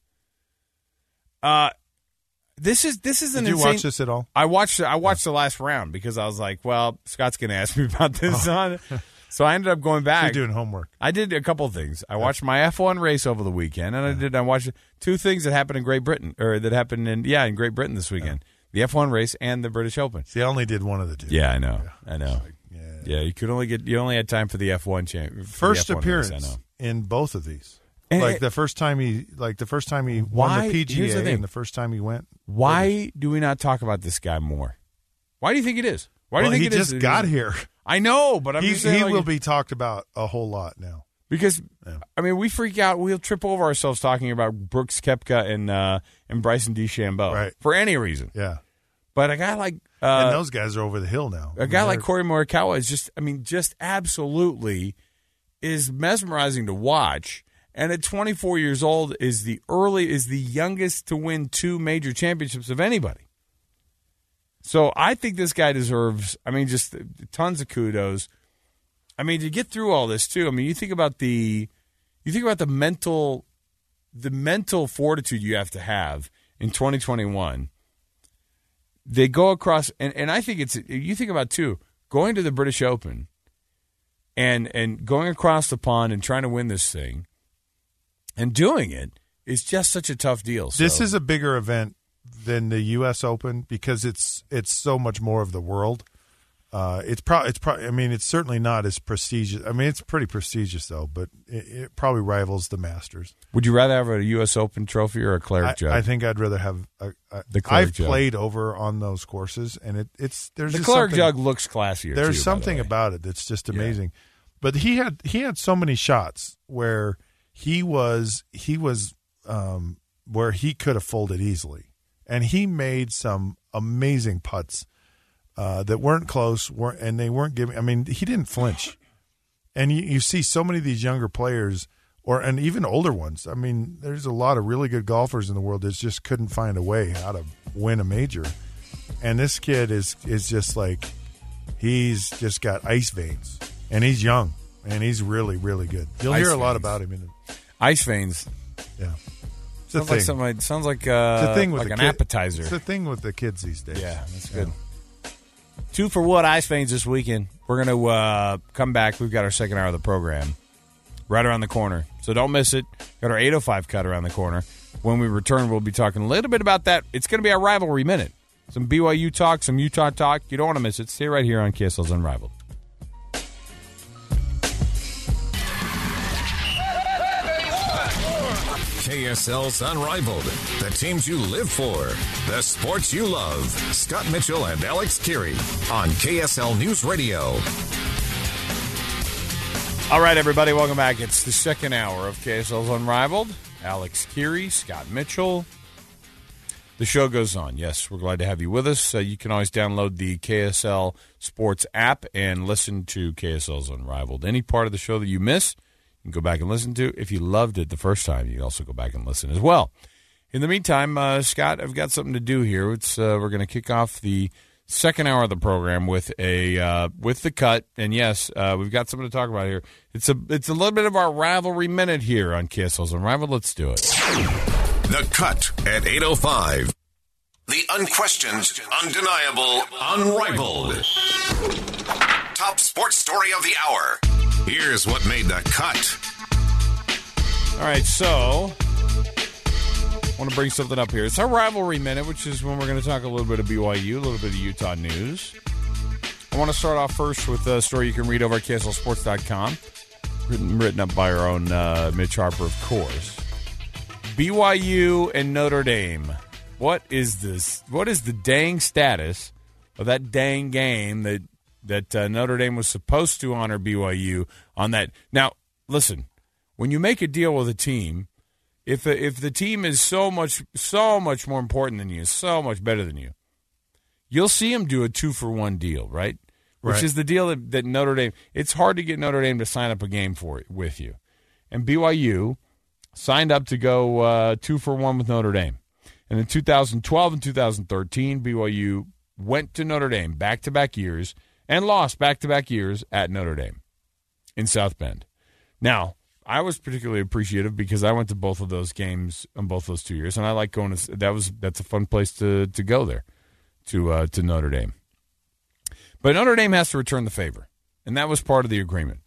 uh, this is this is an Did you insane. watch this at all? I watched I watched the last round because I was like, well, Scott's going to ask me about this Oh. on. So I ended up going back. You're doing homework. I did a couple of things. I watched my F one race over the weekend, and I did. I watched two things that happened in Great Britain, or that happened in yeah in Great Britain this weekend: yeah. the F one race and the British Open. See, I only did one of the two. Yeah, I know. Yeah. I know. Like, yeah, yeah, you could only get. You only had time for the F one champ. First F one appearance race, I know. in both of these. And like it, the first time he, like the first time he why, won the P G A, here's the thing. and the first time he went. Why do we not talk about this guy more? Why do you think it is? Why well, do you think he it just is? got here? I know, but I'm he, just saying, he like, will be talked about a whole lot now because yeah. I mean we freak out. We'll trip over ourselves talking about Brooks Koepka and uh, and Bryson DeChambeau right. for any reason. Yeah, but a guy like uh, and those guys are over the hill now. A guy I mean, like Corey Morikawa is just, I mean, just absolutely is mesmerizing to watch. And at twenty-four years old, is the early is the youngest to win two major championships of anybody. So I think this guy deserves, I mean, just tons of kudos. I mean, to get through all this too. I mean, you think about the, you think about the mental, the mental fortitude you have to have in twenty twenty-one. They go across, and, and I think it's, you think about too, going to the British Open, and and going across the pond and trying to win this thing. And doing it is just such a tough deal. So. This is a bigger event than the U S Open because it's it's so much more of the world. Uh, it's probably it's probably I mean it's certainly not as prestigious. I mean it's pretty prestigious though, but it, it probably rivals the Masters. Would you rather have a U S Open trophy or a Claret I, Jug? I think I'd rather have a, a the Claret I've Jug. played over on those courses, and it it's there's the just Claret something, Jug looks classier. There's too, something by the way. about it that's just amazing. Yeah. But he had he had so many shots where. He was he was um, where he could have folded easily, and he made some amazing putts uh, that weren't close, weren't and they weren't giving. I mean, he didn't flinch, and you, you see so many of these younger players, or and even older ones. I mean, there's a lot of really good golfers in the world that just couldn't find a way how to win a major, and this kid is is just like he's just got ice veins, and he's young. And he's really, really good. You'll Ice hear a lot veins. about him. In Ice veins. Yeah. It's a sounds thing. like something. Sounds like, uh, it's a thing with like the an kid, appetizer. It's the thing with the kids these days. Yeah, that's good. Yeah. Two for what ice veins this weekend. We're going to uh, come back. We've got our second hour of the program right around the corner. So don't miss it. Got our eight oh five cut around the corner. When we return, we'll be talking a little bit about that. It's going to be our Rivalry Minute. Some B Y U talk, some Utah talk. You don't want to miss it. Stay right here on K S L's Unrivaled. K S L's Unrivaled. The teams you live for. The sports you love. Scott Mitchell and Alex Kirry on K S L News Radio. All right, everybody, welcome back. It's the second hour of K S L's Unrivaled. Alex Kirry, Scott Mitchell. The show goes on. Yes, we're glad to have you with us. Uh, you can always download the K S L Sports app and listen to K S L's Unrivaled. Any part of the show that you miss, you can go back and listen to. If you loved it the first time, you can also go back and listen as well. In the meantime, uh, Scott, I've got something to do here. It's uh, we're going to kick off the second hour of the program with a uh, with the cut, and yes, uh, we've got something to talk about here. It's a it's a little bit of our rivalry minute here on K S L's Unrivaled. Let's do it. The cut at eight oh five. The unquestioned, undeniable, unrivaled. Top sports story of the hour. Here's what made the cut. All right, so I want to bring something up here. It's our rivalry minute, which is when we're going to talk a little bit of B Y U, a little bit of Utah news. I want to start off first with a story you can read over at K S L sports dot com, written, written up by our own uh, Mitch Harper, of course. B Y U and Notre Dame. What is this? What is the dang status of that dang game that that uh, Notre Dame was supposed to honor B Y U on that? Now, listen, when you make a deal with a team, if if the team is so much so much more important than you, so much better than you, you'll see them do a two for one deal, right? Which Right. is the deal that, that Notre Dame. It's hard to get Notre Dame to sign up a game for with you, and B Y U signed up to go uh, two for one with Notre Dame. And in two thousand twelve and two thousand thirteen, B Y U went to Notre Dame back-to-back years and lost back-to-back years at Notre Dame in South Bend. Now, I was particularly appreciative because I went to both of those games on both those two years, and I like going to that was that's a fun place to to go there to uh, to Notre Dame. But Notre Dame has to return the favor, and that was part of the agreement.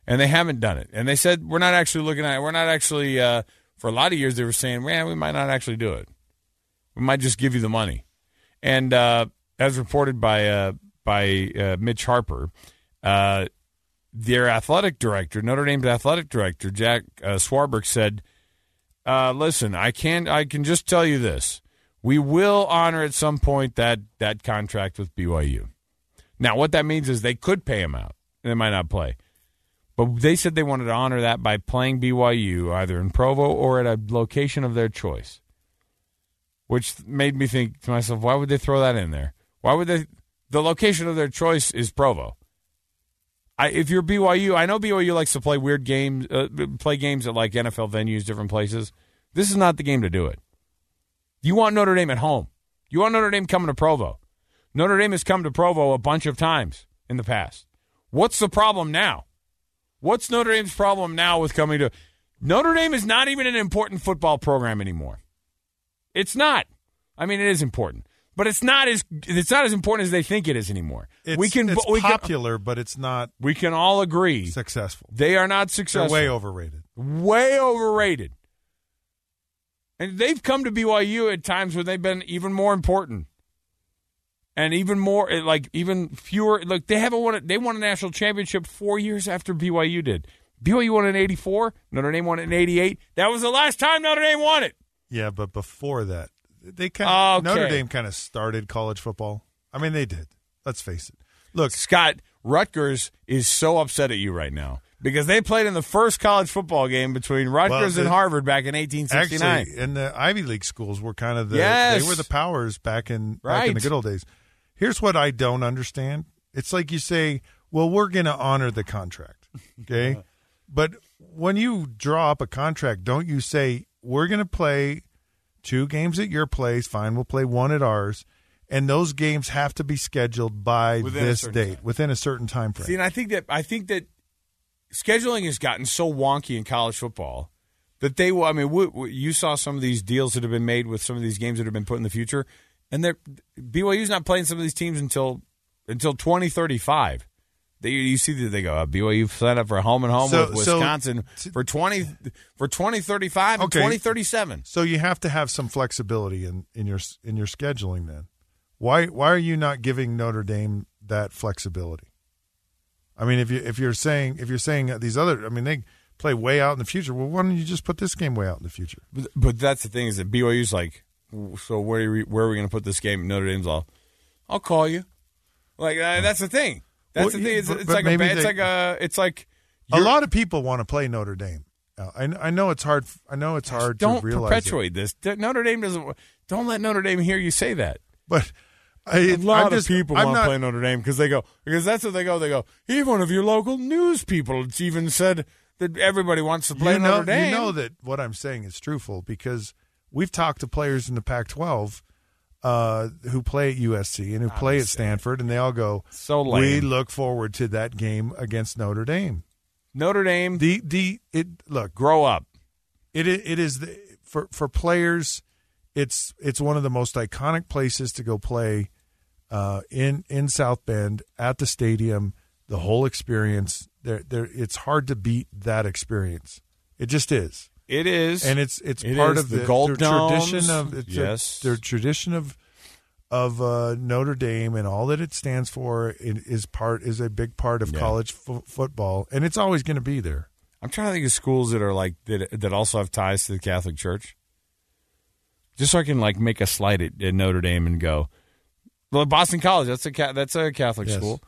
And they haven't done it. And they said, we're not actually looking at it. We're not actually, uh, for a lot of years, they were saying, man, we might not actually do it. We might just give you the money. And uh, as reported by uh, by uh, Mitch Harper, uh, their athletic director, Notre Dame's athletic director, Jack uh, Swarbrick, said, uh, listen, I can I can just tell you this. We will honor at some point that, that contract with B Y U. Now, what that means is they could pay him out. And they might not play. But they said they wanted to honor that by playing B Y U either in Provo or at a location of their choice, which made me think to myself, why would they throw that in there? Why would they? The location of their choice is Provo. I, if you're B Y U, I know B Y U likes to play weird games, uh, play games at like N F L venues, different places. This is not the game to do it. You want Notre Dame at home. You want Notre Dame coming to Provo. Notre Dame has come to Provo a bunch of times in the past. What's the problem now? What's Notre Dame's problem now with coming to – Notre Dame is not even an important football program anymore. It's not. I mean, it is important. But it's not as it's not as important as they think it is anymore. It's, we can, it's we popular, can, but it's not – We can all agree. Successful. They are not successful. They're way overrated. Way overrated. And they've come to B Y U at times when they've been even more important. And even more, like, even fewer. Look, they haven't won. A, they won a national championship four years after B Y U did. B Y U won it in eighty-four. Notre Dame won it in eighty-eight. That was the last time Notre Dame won it. Yeah, but before that, they kind of, okay. Notre Dame kind of started college football. I mean, they did. Let's face it. Look, Scott, Rutgers is so upset at you right now because they played in the first college football game between Rutgers well, the, and Harvard back in eighteen sixty-nine. Actually, and the Ivy League schools were kind of the yes. they were the powers back in right. back in the good old days. Here's what I don't understand. It's like you say, well, we're going to honor the contract, okay? But when you draw up a contract, don't you say, we're going to play two games at your place, fine, we'll play one at ours, and those games have to be scheduled by within this date, time. within a certain time frame. See, and I think that I think that scheduling has gotten so wonky in college football that they will, I mean, we, we, you saw some of these deals that have been made with some of these games that have been put in the future. And B Y U's not playing some of these teams until until twenty thirty-five. They, you see that they go, uh, B Y U signed up for a home and home so, with Wisconsin so, for twenty for twenty thirty-five okay. and twenty thirty-seven. So you have to have some flexibility in, in your in your scheduling. Then why why are you not giving Notre Dame that flexibility? I mean, if you if you're saying if you're saying these other, I mean, they play way out in the future. Well, why don't you just put this game way out in the future? But, but that's the thing is that B Y U's like, so where are we, where are we going to put this game? Notre Dame's all, I'll call you. Like uh, that's the thing. That's well, the thing. It's, but, it's but like a, they, it's like a it's like a lot of people want to play Notre Dame. I, I know it's hard. I know it's hard don't to realize. Don't perpetuate it. this. Notre Dame doesn't. Don't let Notre Dame hear you say that. But I, a lot I'm of just, people I'm want to not, play Notre Dame because they go because that's what they go. They go. Even one of your local news people it's even said that everybody wants to play you know, Notre Dame. You know that what I'm saying is truthful because we've talked to players in the Pac twelve uh, who play at U S C and who play at Stanford, and they all go, so lame. We look forward to that game against Notre Dame. Notre Dame, the the it look grow up. It it is the, for for players. It's it's one of the most iconic places to go play uh, in in South Bend at the stadium. The whole experience there there it's hard to beat that experience. It just is. It is, and it's it's it part is. of the, the, gold their domes. tradition of it's yes, a, their tradition of of uh, Notre Dame and all that it stands for is part is a big part of yeah. college f- football, and it's always going to be there. I'm trying to think of schools that are like that that also have ties to the Catholic Church, just so I can like make a slide at, at Notre Dame and go, well, Boston College that's a that's a Catholic yes. school.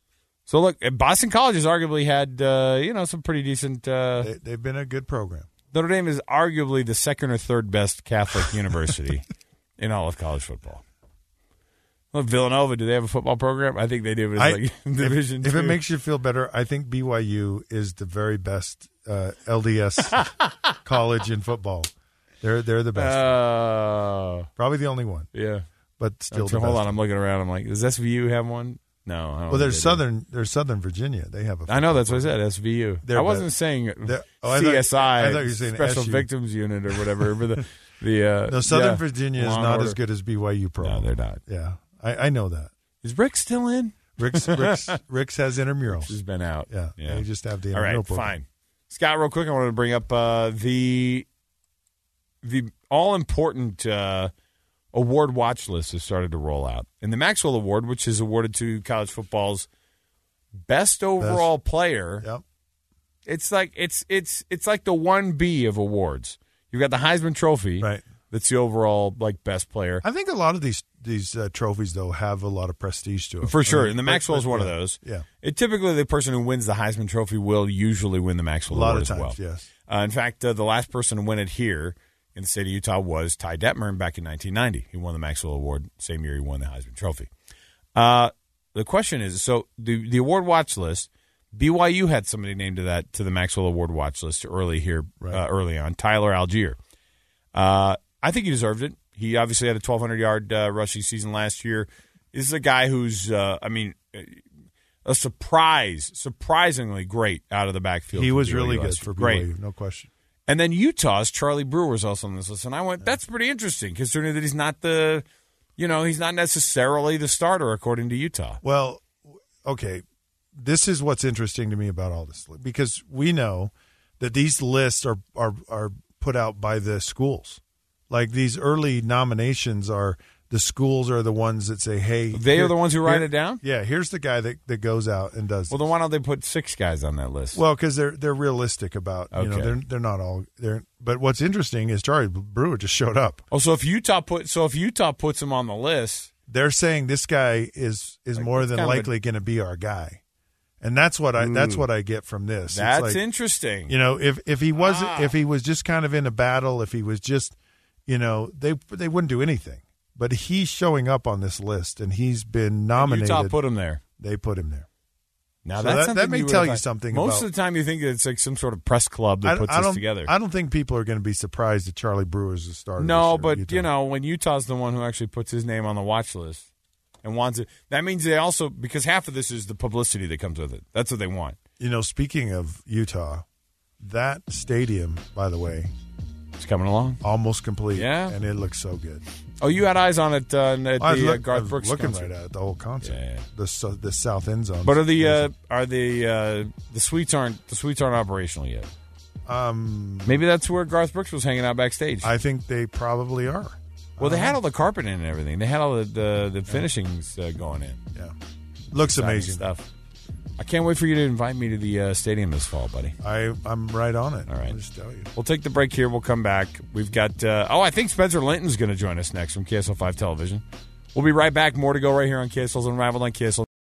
So look, Boston College has arguably had uh, you know some pretty decent. Uh, they, they've been a good program. Notre Dame is arguably the second or third best Catholic university in all of college football. Well, Villanova, do they have a football program? I think they do. It's I, like Division if, if two. it makes you feel better, I think B Y U is the very best uh, L D S college in football. They're they're the best. Uh, Probably the only one. Yeah, but still. So the hold best on, I'm looking around. I'm like, does S V U have one? No. I don't well, there's they Southern. do. There's Southern Virginia. They have a. I know that's what I said. S V U. They're I wasn't best. saying oh, I C S I. Thought, I thought you were saying Special S U. Victims Unit or whatever. For the the uh, no, Southern yeah, Virginia is Law not order. as good as B Y U Pro. No, they're not. Yeah, I, I know that. Is Rick still in? Rick's, Rick's, Rick's has intramurals. Rick's has been out. Yeah, yeah. They just have the All intramural right, program. fine. Scott, real quick, I wanted to bring up uh, the the all-important uh, award watch list has started to roll out. And the Maxwell Award, which is awarded to college football's best overall best. player, yep. it's like it's it's it's like the one B of awards. You've got the Heisman Trophy. Right. That's the overall like best player. I think a lot of these these uh, trophies though have a lot of prestige to them. For sure, I mean, and the but, Maxwell is but, one yeah, of those. Yeah, it typically the person who wins the Heisman Trophy will usually win the Maxwell a lot Award of times, as well. Yes. Uh, in fact, uh, the last person to win it here in the state of Utah was Ty Detmer back in nineteen ninety. He won the Maxwell Award same year he won the Heisman Trophy. Uh, the question is, so the the award watch list. B Y U had somebody named to that to the Maxwell Award watch list early here, right. uh, early on. Tyler Algier. Uh, I think he deserved it. He obviously had a twelve hundred yard uh, rushing season last year. This is a guy who's, uh, I mean, a surprise, surprisingly great out of the backfield. He was B Y U really good last for year. B Y U, Great. no question. And then Utah's Charlie Brewer was also on this list, and I went, that's pretty interesting, considering that he's not the, you know, he's not necessarily the starter according to Utah. Well, okay. This is what's interesting to me about all this, because we know that these lists are are, are put out by the schools. Like these early nominations are the schools are the ones that say, hey. They here, are the ones who write here, it down? Yeah, here's the guy that, that goes out and does Well, this. then why don't they put six guys on that list? Well, because they're they're realistic about, you know, Okay. they're they're not all there. But what's interesting is Charlie Brewer just showed up. Oh, so if Utah put so if Utah puts him on the list, they're saying this guy is is Like, more it's than kind of a- likely going to be our guy. And that's what I that's what I get from this. It's that's like, interesting. You know, if if he was Ah. if he was just kind of in a battle, if he was just, you know, they they wouldn't do anything. But he's showing up on this list, and he's been nominated. Utah put him there. They put him there. Now So that's that- something that may you would tell have you thought. something Most about- of the time, you think that it's like some sort of press club that I, puts I this don't together. I don't think people are going to be surprised that Charlie Brewer is the starter. no, this year but at Utah. you know, when Utah's the one who actually puts his name on the watch list and wants it, that means they also because half of this is the publicity that comes with it. That's what they want. You know, speaking of Utah, that stadium, by the way, It's coming along. almost complete. Yeah? and it looks so good. Oh, you had eyes on it uh, at the I was look- uh, Garth I was Brooks looking concert. right at it, the whole concert. Yeah, yeah. The so- the south end zone. But are the uh, are the uh, the suites aren't the suites aren't operational yet? um, Maybe that's where Garth Brooks was hanging out backstage. I think they probably are. well, they Uh, had all the carpet in and everything. They had all the the, the finishings uh, going in. Yeah, looks Exciting amazing. stuff. I can't wait for you to invite me to the uh, stadium this fall, buddy. I I'm right on it. All right. I'll just tell you. We'll take the break here. We'll come back. We've got, uh, oh, I think Spencer Linton's going to join us next from K S L five Television. We'll be right back. More to go right here on K S L's Unrivaled on K S L.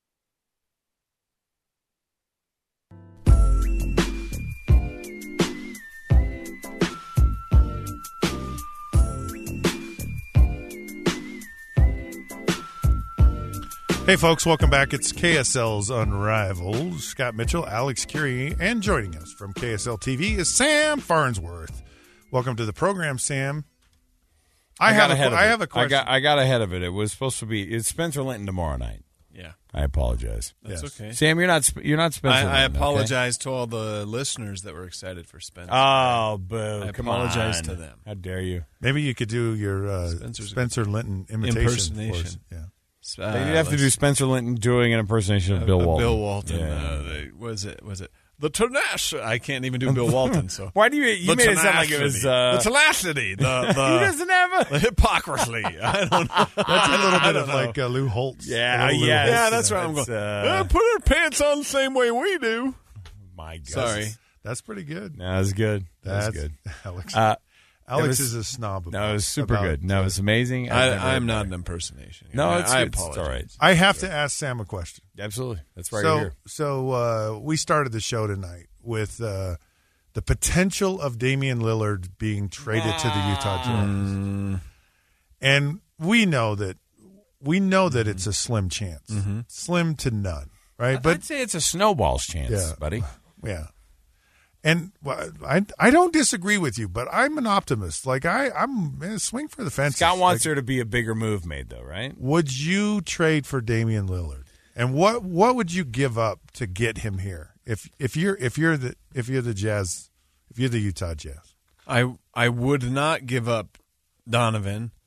Hey, folks, welcome back. It's K S L's Unrivaled. Scott Mitchell, Alex Curie, and joining us from K S L T V is Sam Farnsworth. Welcome to the program, Sam. I, I got have a, ahead of I it. have a question. I got, I got ahead of it. It was supposed to be, it's Spencer Linton tomorrow night. Yeah. I apologize. That's Yes. okay. Sam, you're not, Sp- you're not Spencer I, I Linton, okay? apologize to all the listeners that were excited for Spencer. Oh, boo. I Come apologize on. to them. How dare you? Maybe you could do your uh, Spencer's a Spencer Linton imitation impersonation. for us. Yeah. Uh, You'd have to do let's- Spencer Linton doing an impersonation of uh, Bill uh, Walton. Bill Walton. Yeah. Uh, they, was it? Was it the tenacity? I can't even do Bill Walton. So Why do you? You The made it sound like it was. tenacity. Uh, the tenacity. The, he the, doesn't have the a. hypocrisy. I don't know. That's a little I bit don't of know. like uh, Lou Holtz. Yeah, A little Lou yes. Holtz. Yeah, that's where I'm That's, going. uh, Uh, put her pants on the same way we do. My God. Sorry. That's pretty good. No, that's good. That's, That's good. Alex. Uh, Alex was- is a snob. About, no, it was super about- good. No, it was amazing. I've never I, I'm heard not better. an impersonation. No, I, it's, I it's, it's apologize. all right. I have to ask Sam a question. Absolutely. That's right so, here. so uh, we started the show tonight with uh, the potential of Damian Lillard being traded to the Utah Jazz, Mm. and we know that we know that it's a slim chance, Mm-hmm. slim to none, right? I'd but say it's a snowball's chance, Yeah. buddy. yeah, and well, I I don't disagree with you, but I'm an optimist. Like I I'm man, swing for the fences. Scott wants Like, there to be a bigger move made, though, right? would you trade for Damian Lillard? And what what would you give up to get him here? If if you're if you're the if you're the Jazz, if you're the Utah Jazz, I I would not give up Donovan.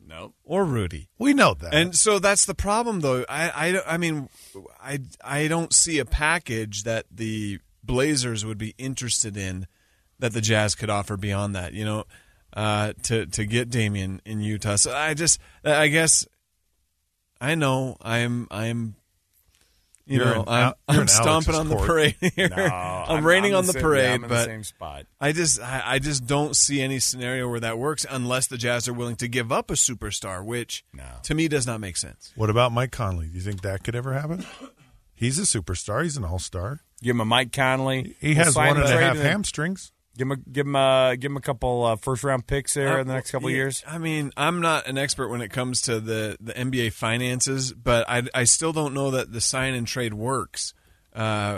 No, or Rudy. We know that. And so that's the problem, though. I, I, I mean, I, I don't see a package that the Blazers would be interested in that the Jazz could offer beyond that, you know, uh, to, to get Damian in Utah. So I just, I guess, I know I'm, I'm, You you're know, in, I'm, you're I'm stomping on the court. parade here. No, I'm, I'm raining I'm on the same, parade, yeah, I'm in but the same spot. I just, I, I just don't see any scenario where that works unless the Jazz are willing to give up a superstar, which no. to me does not make sense. What about Mike Conley? Do you think that could ever happen? He's a superstar. He's an all-star. Give him a Mike Conley. He We'll has sign one and a trade half and then hamstrings. Give him a, give him a, give him a couple uh, first-round picks there Uh, in the next couple yeah, of years. I mean, I'm not an expert when it comes to the, the N B A finances, but I, I still don't know that the sign and trade works. Uh,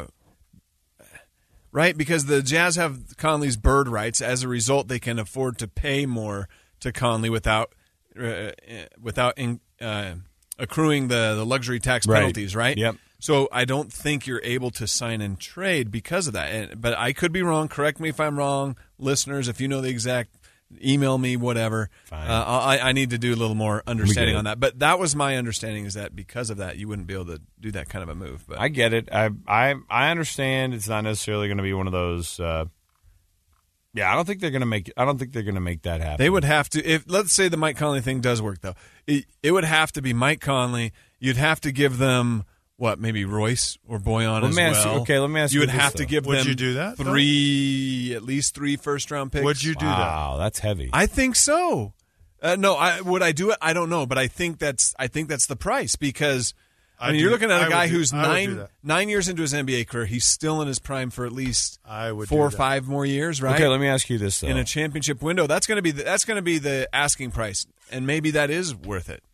right? Because the Jazz have Conley's bird rights. As a result, they can afford to pay more to Conley without uh, without in, uh, accruing the, the luxury tax Right. penalties, right? Yep. So I don't think you're able to sign and trade because of that. And, but I could be wrong. Correct me if I'm wrong. Listeners, if you know the exact, email me, whatever. Fine. Uh, I, I need to do a little more understanding it. on that. But that was my understanding, is that because of that, you wouldn't be able to do that kind of a move. But I get it. I I I understand it's not necessarily going to be one of those. Uh, yeah, I don't think they're going to make. I don't think they're going to make that happen. They would have to. If let's say the Mike Conley thing does work, though, it, it would have to be Mike Conley. You'd have to give them what, maybe Royce or Boyan Let as me ask you- well. okay, let me ask you you would this, have to though. give Would them you do that, though? three, at least three first round picks. Would you do that? Wow, that's heavy. I think so. Uh, no, I, would I do it? I don't know, but I think that's I think that's the price, because I I mean, do- you're looking at I a would guy do- who's I would do nine that. nine years into his N B A career. He's still in his prime for at least I would four do or that. five more years, right? Okay, let me ask you this though. In a championship window, that's going to be the, that's going to be the asking price, and maybe that is worth it.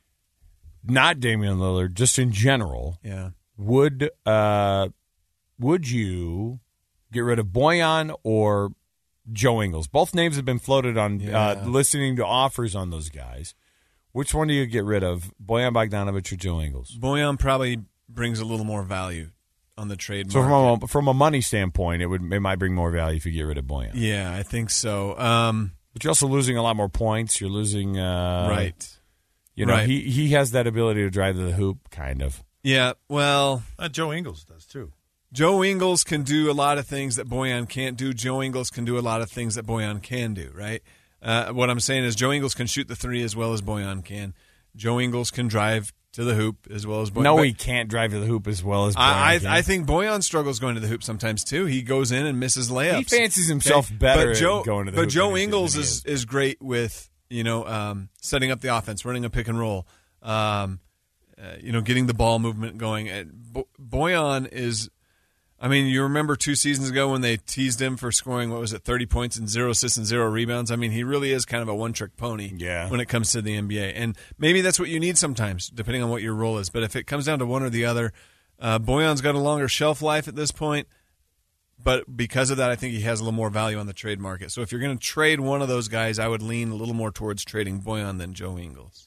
Not Damian Lillard, just in general. Yeah. Would uh, would you get rid of Boyan or Joe Ingles? Both names have been floated on Yeah. uh, listening to offers on those guys. Which one do you get rid of, Boyan Bogdanovic or Joe Ingles? Boyan probably brings a little more value on the trade So market. from a, from a money standpoint, it would it might bring more value if you get rid of Boyan. Yeah, I think so. Um, But you're also losing a lot more points. You're losing uh, right. You know, Right. he he has that ability to drive to the hoop, kind of. Yeah, well, Uh, Joe Ingles does too. Joe Ingles can do a lot of things that Boyan can't do. Joe Ingles can do a lot of things that Boyan can do, right? Uh, what I'm saying is Joe Ingles can shoot the three as well as Boyan can. Joe Ingles can drive to the hoop as well as Boyan. No, But he can't drive to the hoop as well as Boyan I, can. I, I think Boyan struggles going to the hoop sometimes too. He goes in and misses layups. He fancies himself better but at Joe, going to the But hoop Joe than he- Ingles than he is, is great with, you know, um, setting up the offense, running a pick and roll, um, uh, you know, getting the ball movement going. And Bo- Boyan is, I mean, you remember two seasons ago when they teased him for scoring, what was it, thirty points and zero assists and zero rebounds? I mean, he really is kind of a one-trick pony Yeah. when it comes to the N B A. And maybe that's what you need sometimes, depending on what your role is. But if it comes down to one or the other, uh, Boyan's got a longer shelf life at this point. But because of that, I think he has a little more value on the trade market. So if you're going to trade one of those guys, I would lean a little more towards trading Boyan than Joe Ingles.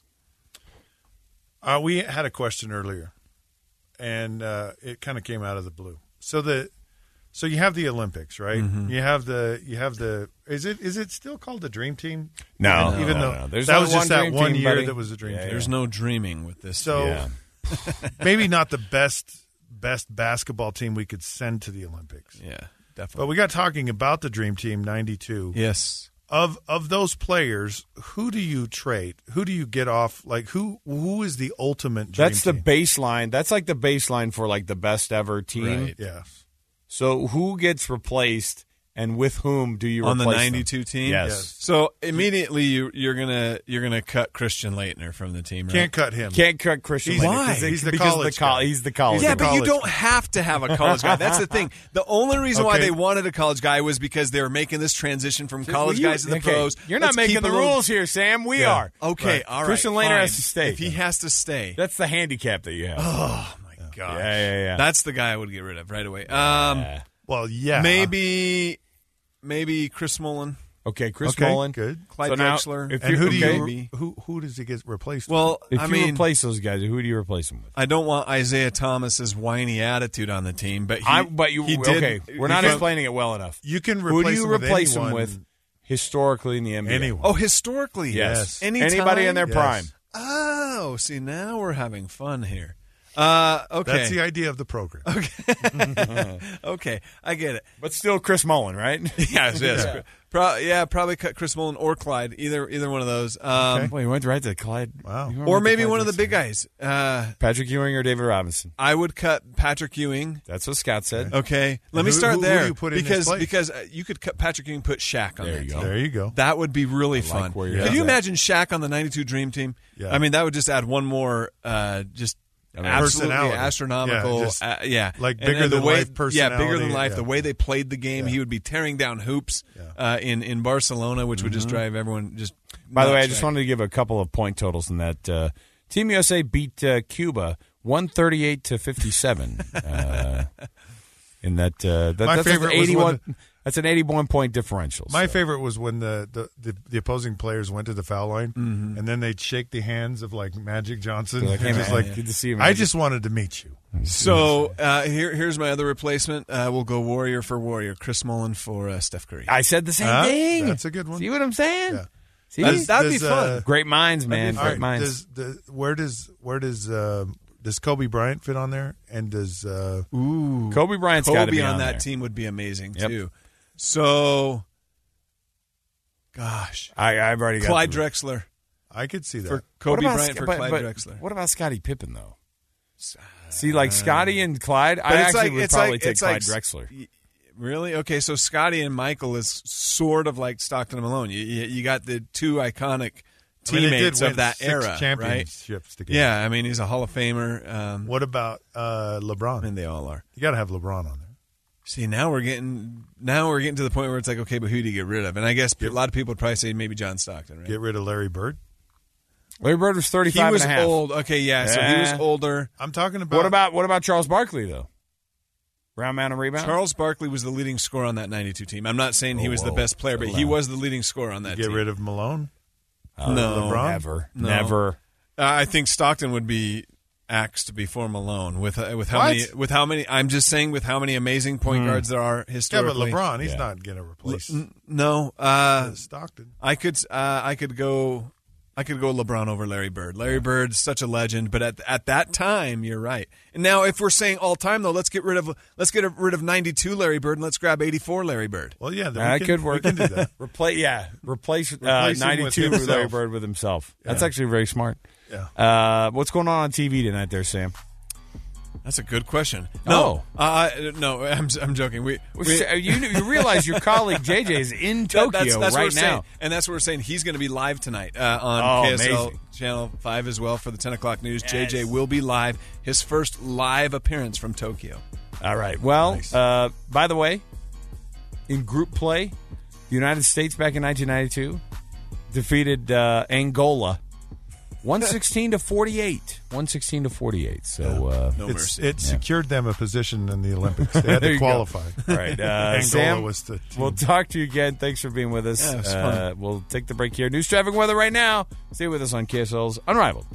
Uh, we had a question earlier, and uh, it kind of came out of the blue. So the so you have the Olympics, right? Mm-hmm. You have the you have the is it is it still called the Dream Team? No, even, no, even no, though no. There's that only was just one that Dream one Team, year buddy. that was the Dream Yeah, Team. There's no dreaming with this. So Yeah. maybe not the best best basketball team we could send to the Olympics. Yeah, But definitely. we got talking about the Dream Team ninety-two. Yes. Of of those players, who do you trade? Who do you get off? Like who who is the ultimate dream That's the team? baseline. That's like the baseline for like the best ever team. Right. Yes. So who gets replaced, and with whom do you On the replace them? ninety-two team? Yes. Yes. So immediately you, you're gonna you're gonna cut Christian Leitner from the team, right? Can't cut him. Can't cut Christian. He's- Leitner Why? 'cause they- He's the because of college col- guy. He's the college. Yeah, He's guy. but you college don't have to have a college guy. That's the thing. The only reason why Okay. they wanted a college guy was because they were making this transition from college Well, you- guys to the okay, pros. You're not Let's making keep the a little- rules here, Sam. We Yeah. are. Okay, Right. all right. Christian Leitner fine. has to stay. If he has to stay. That's the handicap that you have. Oh my gosh. Yeah, yeah, yeah. That's the guy I would get rid of right away. Um, Yeah. Well, yeah. maybe maybe Chris Mullen, Okay, Chris Okay, Mullen. good. Clyde So now, Drexler. if And you- who do okay, you maybe. who who does he get replaced? Well, If I you mean, replace those guys, who do you replace them with? I don't want Isaiah Thomas's whiny attitude on the team, but he, I, but you he did, okay? We're not he- explaining it well enough. you can Who replace do you him with replace him anyone. with? historically in the N B A. Anyone. Oh, historically, Yes. Anytime? Anybody in their Yes. prime. Oh, see, now we're having fun here. Uh, okay. That's the idea of the program. Okay. Okay, I get it. But still Chris Mullin, right? Yes, yes. Yeah. Pro- yeah, probably cut Chris Mullin or Clyde, either either one of those. Um, Okay. Well, he went right to Clyde. Wow. He went Or right to maybe Clyde one of the Dixon. big guys. Uh, Patrick Ewing or David Robinson. I would cut Patrick Ewing. That's what Scott said. Okay, let And me who- start who- who there do you put in his because place? because uh, you could cut Patrick Ewing, put Shaq on There that you team. go. There you go. That would be really like fun. where you're Could at. you Yeah. imagine Shaq on the ninety-two Dream Team? Yeah. I mean, that would just add one more, uh, just I mean, absolutely personality. astronomical. Yeah, just uh, yeah, like And- bigger and the than way, life Yeah, bigger personality. than life. Yeah. The way they played the game, Yeah. he would be tearing down hoops Yeah. uh, in in Barcelona, which would just drive everyone just. By the way, I nuts, just right? wanted to give a couple of point totals in that. Uh, Team U S A beat uh, Cuba one thirty-eight to fifty-seven. uh, in that, uh, that My that's favorite an was when eighty-one. the- That's an eighty-one point differential. My so. favorite was when the, the, the, the opposing players went to the foul line, Mm-hmm. and then they'd shake the hands of like Magic Johnson. Like, hey, and just man, like, good to see you, I Magic. just wanted to meet you. So uh, here, here's my other replacement. Uh, we'll go Warrior for Warrior. Chris Mullin for uh, Steph Curry. I said the same Huh? thing. That's a good one. See what I'm saying? Yeah. See, That'd, that'd be Does, fun. uh, great minds, man. All Great right, minds. does, the, where does where does uh, does Kobe Bryant fit on there? And does uh, Ooh, Kobe Bryant's got to Kobe be on, on that there. team would be amazing Yep. too. So, gosh, I, I've already got Clyde the- Drexler I could see that. for What Kobe about Bryant Sc- for but- Clyde but Drexler. What about Scottie Pippen though? See, like Scotty and Clyde, I But it's actually like- would it's probably like- take it's Clyde like- Drexler. y- Really? Okay, so Scotty and Michael is sort of like Stockton and Malone. You, you, you got the two iconic I mean, they did teammates win of that six era, right? championships together. Yeah, I mean he's a Hall of Famer. Um, What about uh, LeBron? and they all are. You got to have LeBron on there. See, now we're getting now we're getting to the point where it's like, okay, but who do you get rid of? And I guess a lot of people would probably say maybe John Stockton, right? Get rid of Larry Bird. Larry Bird was He thirty-five was and a half. old. Okay, yeah, so he was Yeah. older. I'm talking about What about what about Charles Barkley though? Round man and rebound. Charles Barkley was the leading scorer on that ninety-two team. I'm not saying he Oh, was the whoa. best player, but he was the leading scorer on that get team. rid of Malone? Uh, No. LeBron? Never, No. never. Uh, I think Stockton would be axed before Malone with uh, with how What? many with how many. I'm just saying with how many amazing point guards there are Yeah, but historically. LeBron, he's Yeah. not going to replace N- no, uh, Stockton. I could uh, I could go I could go LeBron over Larry Bird. Larry Bird's such a legend, but at at that time, you're right. And now, if we're saying all time though, let's get rid of let's get rid of ninety-two Larry Bird and let's grab eighty-four Larry Bird. Well, yeah, then That we can, could work. We can do that. Replace, yeah, replace, uh, Replace him with ninety-two with Larry himself. Bird with himself. That's Yeah. actually very smart. Yeah. Uh, what's going on on T V tonight, there, Sam? That's a good question. No, Oh. uh, no, I'm I'm joking. We, we you you realize your colleague J J is in Tokyo That- that's, that's what right we're saying. now. And that's what we're saying. He's going to be live tonight uh, on Oh, K S L amazing. Channel five as well for the ten o'clock news. Yes. J J will be live. His first live appearance from Tokyo. All right. Well, Nice. uh, by the way, in group play, the United States back in nineteen ninety-two defeated uh, Angola one sixteen to forty-eight. one sixteen to forty-eight. So, uh, No It's, mercy. it secured them a position in the Olympics. They had There to you go. qualify. all right. Uh, Angola Sam, was the team. we'll talk to you again. Thanks for being with us. Yeah, it was uh, fun. We'll take the break here. News, traffic, weather right now. Stay with us on K S L's Unrivaled.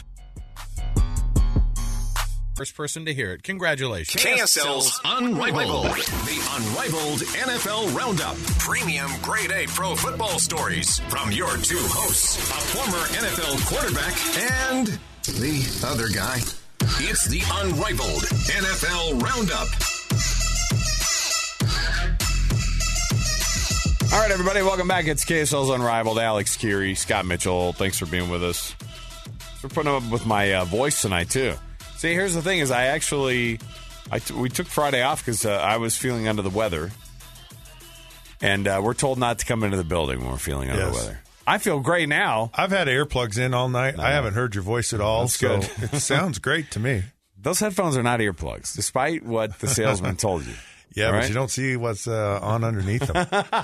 First person to hear it. Congratulations. K S L's Unrivaled. The Unrivaled N F L Roundup. Premium grade A pro football stories from your two hosts, a former N F L quarterback and the other guy. It's the Unrivaled N F L Roundup. All right, everybody, welcome back. It's K S L's Unrivaled. Alex Keary, Scott Mitchell. Thanks for being with us. We're putting up with my uh, voice tonight, too. See, here's the thing is I actually, I t- we took Friday off because uh, I was feeling under the weather. And uh, we're told not to come into the building when we're feeling under Yes. the weather. I feel great now. I've had earplugs in all night. I haven't heard your voice at all. That's so good. it sounds great to me. Those headphones are not earplugs, despite what the salesman told you. Yeah, All but right? you don't see what's uh, on underneath them.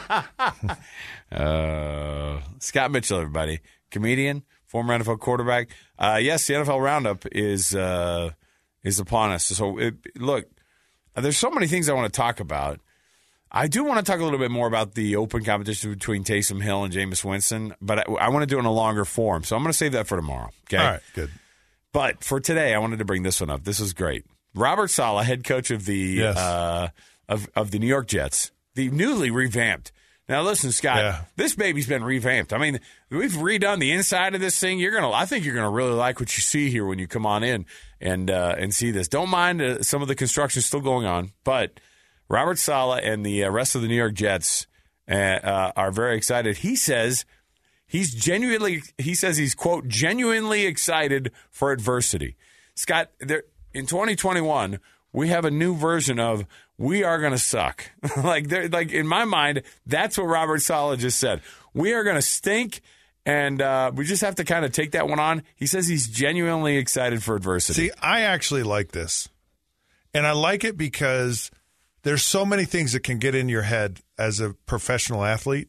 Uh, Scott Mitchell, everybody. Comedian, former N F L quarterback. Uh, yes, the N F L Roundup is uh, is upon us. So, it, look, there's so many things I want to talk about. I do want to talk a little bit more about the open competition between Taysom Hill and Jameis Winston, but I, I want to do it in a longer form. So I'm going to save that for tomorrow. Okay. All right, good. But for today, I wanted to bring this one up. This is great. Robert Saleh, head coach of the Yes. uh, of of the New York Jets, the newly revamped Now, listen, Scott, Yeah. this baby's been revamped. I mean, we've redone the inside of this thing. You're gonna, I think you're gonna really like what you see here when you come on in and uh, and see this. Don't mind uh, some of the construction still going on, but Robert Saleh and the uh, rest of the New York Jets uh, uh, are very excited. He says he's genuinely, he says he's quote genuinely excited for adversity. Scott, there in twenty twenty-one. We have a new version of we are going to suck. like, like in my mind, that's what Robert Saleh just said. We are going to stink, and uh, we just have to kind of take that one on. He says he's genuinely excited for adversity. See, I actually like this. And I like it because there's so many things that can get in your head as a professional athlete.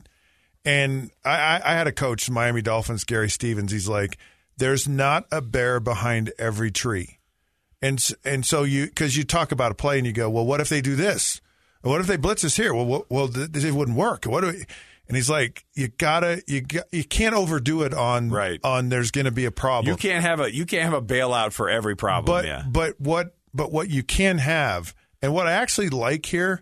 And I, I had a coach, Miami Dolphins, Gary Stevens. He's like, there's not a bear behind every tree. And and so you, because you talk about a play and you go, well, what if they do this? What if they blitz us here? Well, what, well, th- it wouldn't work. What do we? And he's like, you gotta, you got, you can't overdo it on right. on. There's going to be a problem. You can't have a you can't have a bailout for every problem. But yeah. but what but what you can have, and what I actually like here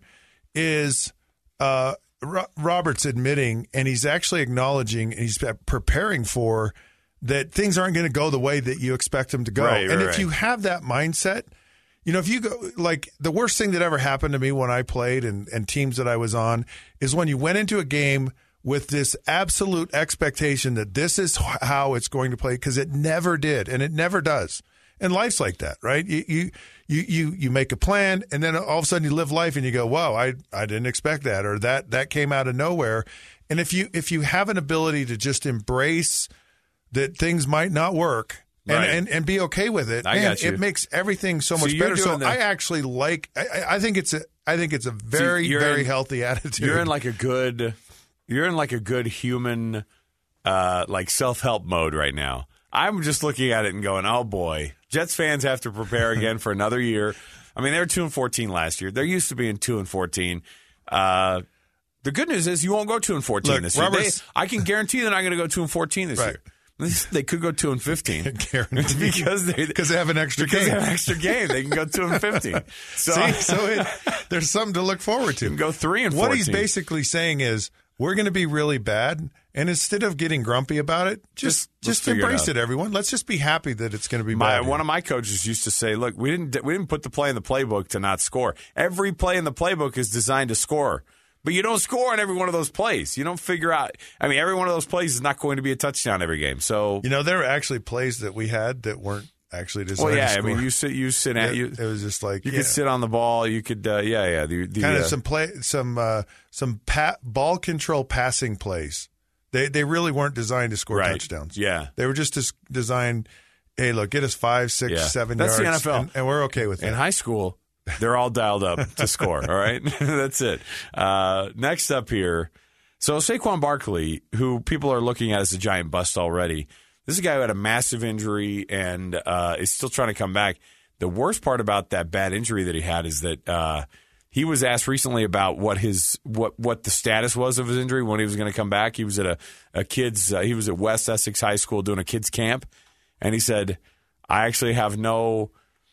is uh, Ro- Robert's admitting, and he's actually acknowledging, and he's preparing for. That things aren't going to go the way that you expect them to go. Right, and right, if right. you have that mindset, you know, if you go, like the worst thing that ever happened to me when I played and, and teams that I was on is when you went into a game with this absolute expectation that this is how it's going to play, because it never did, and it never does. And life's like that, right? You, you you you you make a plan, and then all of a sudden you live life and you go, wow, I I didn't expect that, or that that came out of nowhere. And if you if you have an ability to just embrace that things might not work and, right. and, and be okay with it. I Man, got you. It makes everything so much So you're better. So doing the- I actually like. I, I think it's a. I think it's a very you're very in- healthy attitude. You're in like a good. You're in like a good human, uh, like self-help mode right now. I'm just looking at it and going, oh boy, Jets fans have to prepare again for another year. I mean, they were two and fourteen last year. They're used to being two and fourteen. Uh, the good news is you won't go two and fourteen Look, this year. They, Robert's- I can guarantee they're not going to go two and fourteen this Right. year. They could go two and fifteen Guaranteed. because they because they have an extra because game. they have an extra game. They can go two and fifteen. So, See, so it, there's something to look forward to. You can go three and what fourteen. he's basically saying is we're going to be really bad, and instead of getting grumpy about it, just Just- let's just figure it embrace out. it, everyone. Let's just be happy that it's going to be My, bad. one of my coaches used to say, "Look, we didn't we didn't put the play in the playbook to not score. Every play in the playbook is designed to score." But you don't score on every one of those plays. You don't figure out. I mean, every one of those plays is not going to be a touchdown every game. So You know, there were actually plays that we had that weren't actually designed well, yeah. to I score. mean, you sit, you sit at it, you. it was just like You yeah. could sit on the ball. You could, uh, yeah, yeah. The, the, kind of uh, some play, some uh, some pa- ball control passing plays. They they really weren't designed to score Right. touchdowns. Yeah. They were just des- designed. Hey, look, get us five, six, Yeah. seven That's yards, the N F L. and, and we're okay with that. in high school, they're all dialed up to score. All right, that's it. Uh, next up here, so Saquon Barkley, who people are looking at as a giant bust already. This is a guy who had a massive injury and uh, is still trying to come back. The worst part about that bad injury that he had is that uh, he was asked recently about what his what what the status was of his injury when he was going to come back. He was at a a kids uh, he was at West Essex High School doing a kids camp, and he said, "I actually have no."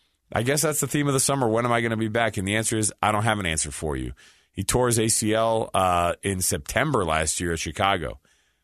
I guess that's the theme of the summer. When am I going to be back? And the answer is, I don't have an answer for you. He tore his A C L uh, in September last year at Chicago.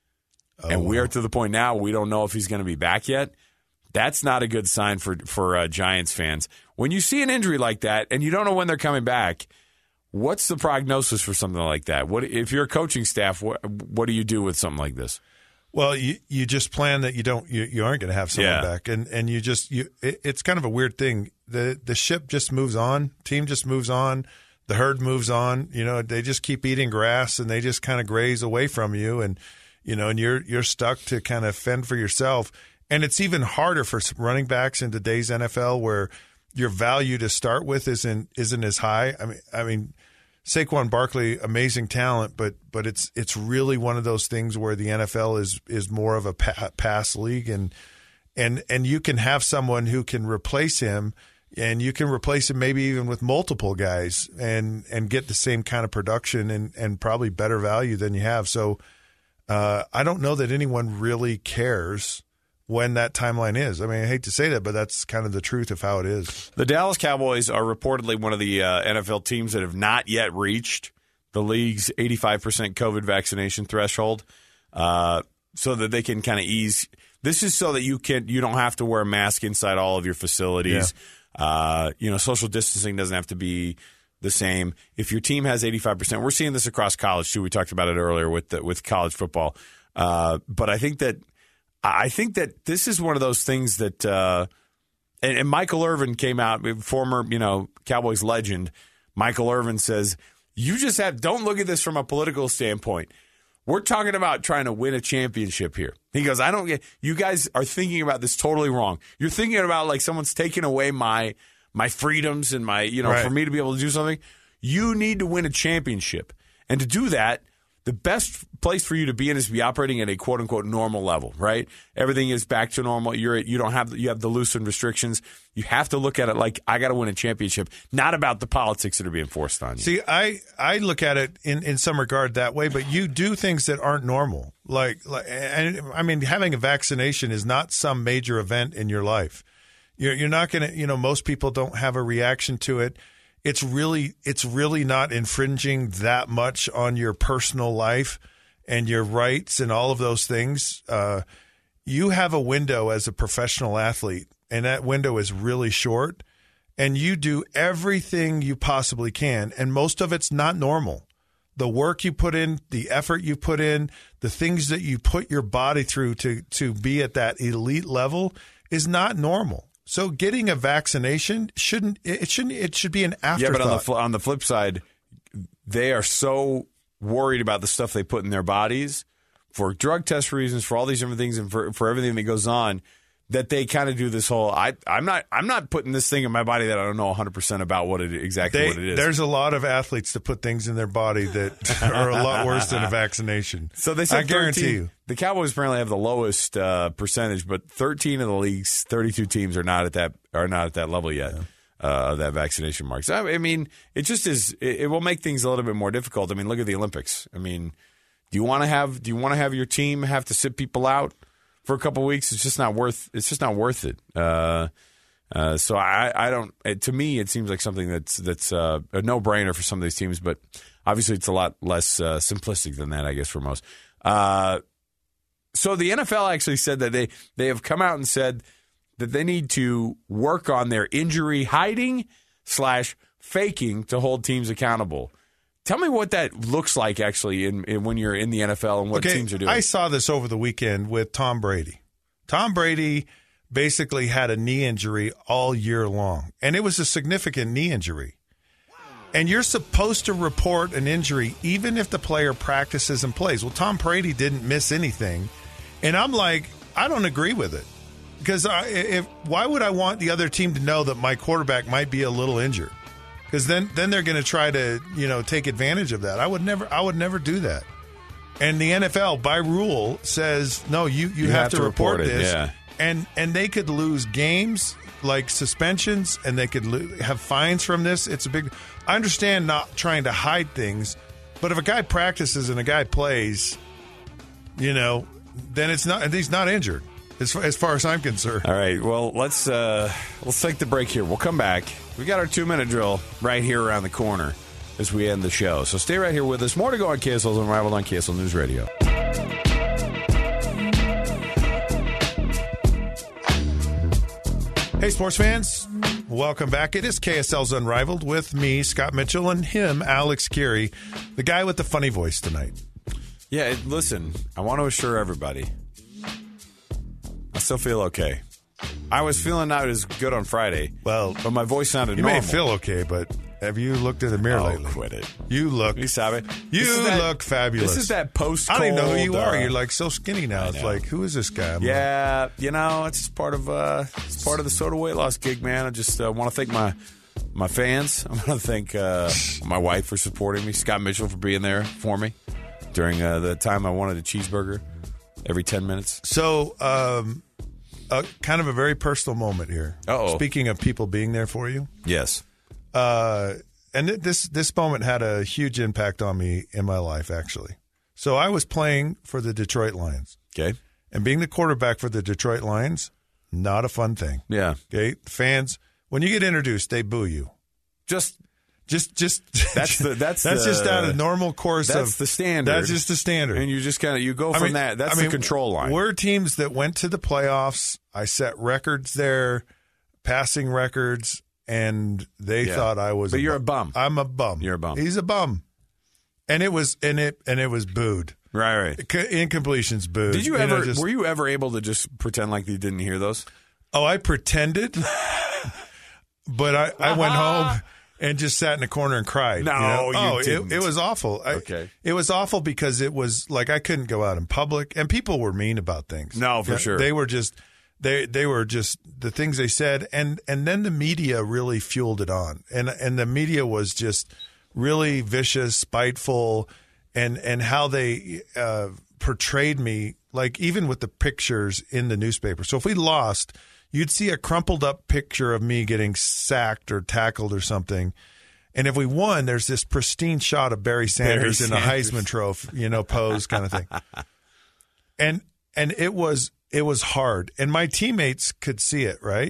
Oh, and we wow. are to the point now we don't know if he's going to be back yet. That's not a good sign for, for uh, Giants fans. When you see an injury like that and you don't know when they're coming back, what's the prognosis for something like that? What if you're a coaching staff, what, what do you do with something like this? Well, you, you just plan that you don't you, you aren't going to have someone Yeah. back, and and you just you it, it's kind of a weird thing. The the ship just moves on, team just moves on, the herd moves on. You know, they just keep eating grass and they just kind of graze away from you, and you know, and you're you're stuck to kind of fend for yourself. And it's even harder for running backs in today's N F L, where your value to start with isn't isn't as high. I mean, I mean. Saquon Barkley, amazing talent, but but it's it's really one of those things where the N F L is is more of a pa- pass league, and and and you can have someone who can replace him, and you can replace him maybe even with multiple guys, and and get the same kind of production and and probably better value than you have. So uh, I don't know that anyone really cares when that timeline is. I mean, I hate to say that, but that's kind of the truth of how it is. The Dallas Cowboys are reportedly one of the uh, N F L teams that have not yet reached the league's eighty-five percent COVID vaccination threshold, uh, so that they can kind of ease. This is so that you can you don't have to wear a mask inside all of your facilities. Yeah. Uh, you know, social distancing doesn't have to be the same. If your team has eighty-five percent, we're seeing this across college too. We talked about it earlier with the, with college football. Uh, but I think that I think that this is one of those things that uh, and, and Michael Irvin came out, former you know Cowboys legend. Michael Irvin says, "You just have don't look at this from a political standpoint. We're talking about trying to win a championship here." He goes, "I don't get you guys are thinking about this totally wrong. You're thinking about like someone's taking away my." my freedoms and my, you know, right. for me to be able to do something. You need to win a championship. And to do that, the best place for you to be in is to be operating at a quote unquote normal level, right? Everything is back to normal. You're you don't have you have the loosened restrictions. You have to look at it like I got to win a championship, not about the politics that are being forced on you. See, I, I look at it in, in some regard that way, but you do things that aren't normal. Like, like and I mean, having a vaccination is not some major event in your life. You're, you're not going to, you know, most people don't have a reaction to it. It's really, it's really not infringing that much on your personal life and your rights and all of those things. Uh, you have a window as a professional athlete, and that window is really short, and you do everything you possibly can, and most of it's not normal. The work you put in, the effort you put in, the things that you put your body through to, to be at that elite level is not normal. So getting a vaccination shouldn't it shouldn't it should be an afterthought. Yeah, but on the on the flip side, they are so worried about the stuff they put in their bodies for drug test reasons, for all these different things, and for for everything that goes on, that they kind of do this whole I I'm not I'm not putting this thing in my body that I don't know one hundred percent about what it exactly they, what it is. There's a lot of athletes that put things in their body that are a lot worse than a vaccination. So they said I guarantee thirteen, you. The Cowboys apparently have the lowest uh, percentage, but thirteen of the league's thirty-two teams are not at that are not at that level yet yeah. uh, of that vaccination mark. So I mean, it just is. It, it will make things a little bit more difficult. I mean, look at the Olympics. I mean, do you want to have do you want to have your team have to sit people out for a couple of weeks? It's just not worth. It's just not worth it. Uh, uh, so I, I don't. It, to me, it seems like something that's that's uh, a no brainer for some of these teams, but obviously it's a lot less uh, simplistic than that, I guess, for most. Uh, So the N F L actually said that they, they have come out and said that they need to work on their injury hiding slash faking to hold teams accountable. Tell me what that looks like actually in, in when you're in the N F L and what okay, teams are doing. I saw this over the weekend with Tom Brady. Tom Brady basically had a knee injury all year long, and it was a significant knee injury. And you're supposed to report an injury even if the player practices and plays. Well, Tom Brady didn't miss anything. And I'm like, I don't agree with it. Because I, if why would I want the other team to know that my quarterback might be a little injured? Because then, then they're going to try to, you know, take advantage of that. I would never I would never do that. And the N F L, by rule, says, no, you, you, you have, have to, to report, report it, this. yeah. And, and they could lose games, like suspensions, and they could lo- have fines from this. It's a big – I understand not trying to hide things, but if a guy practices and a guy plays, you know, then it's not – he's not injured as far, as far as I'm concerned. All right, well, let's uh, let's take the break here. We'll come back. We got our two-minute drill right here around the corner as we end the show. So stay right here with us. More to go on K S L's Unrivaled on K S L News Radio. Hey, sports fans. Welcome back. It is K S L's Unrivaled with me, Scott Mitchell, and him, Alex Geary, the guy with the funny voice tonight. Yeah, listen, I want to assure everybody, I still feel okay. I was feeling not as good on Friday, well, but my voice sounded you normal. You may feel okay, but have you looked in the mirror oh, lately? Quit it. You look. You sabe. You that, look fabulous. This is that post. I don't even know who you uh, are. You're like so skinny now. It's like, who is this guy? I'm yeah, like, you know, it's just part of uh, it's part of the soda weight loss gig, man. I just uh, want to thank my my fans. I want to thank uh, my wife for supporting me, Scott Mitchell for being there for me during uh, the time I wanted a cheeseburger every ten minutes. So, um, uh, kind of a very personal moment here. Uh-oh. Speaking of people being there for you. Yes. Uh, and this this moment had a huge impact on me in my life, actually. So I was playing for the Detroit Lions. Okay. And being the quarterback for the Detroit Lions, not a fun thing. Yeah. Okay. Fans, when you get introduced, they boo you. Just Just, just That's the that's that's the, just out of normal course. That's of the standard. That's just the standard, and you just kind of you go I from mean, that. That's I mean, the control line. We're teams that went to the playoffs. I set records there, passing records, and they Yeah. thought I was. But a you're bum. a bum. I'm a bum. You're a bum. He's a bum, and it was and it and it was booed. Right, right. Incompletions booed. Did you know, ever? just- were you ever able to just pretend like you didn't hear those? Oh, I pretended, but I, I went home and just sat in a corner and cried. No, you know? you oh, didn't. It, it was awful. I, Okay. it was awful because it was like I couldn't go out in public, and people were mean about things. No, for Yeah, sure. They were just they they were just the things they said, and and then the media really fueled it on, and and the media was just really vicious, spiteful, and and how they uh, portrayed me, like even with the pictures in the newspaper. So if we lost, you'd see a crumpled up picture of me getting sacked or tackled or something. And if we won, there's this pristine shot of Barry Sanders Barry in a Sanders. Heisman Trophy, you know, pose kind of thing. And and it was it was hard. And my teammates could see it, right?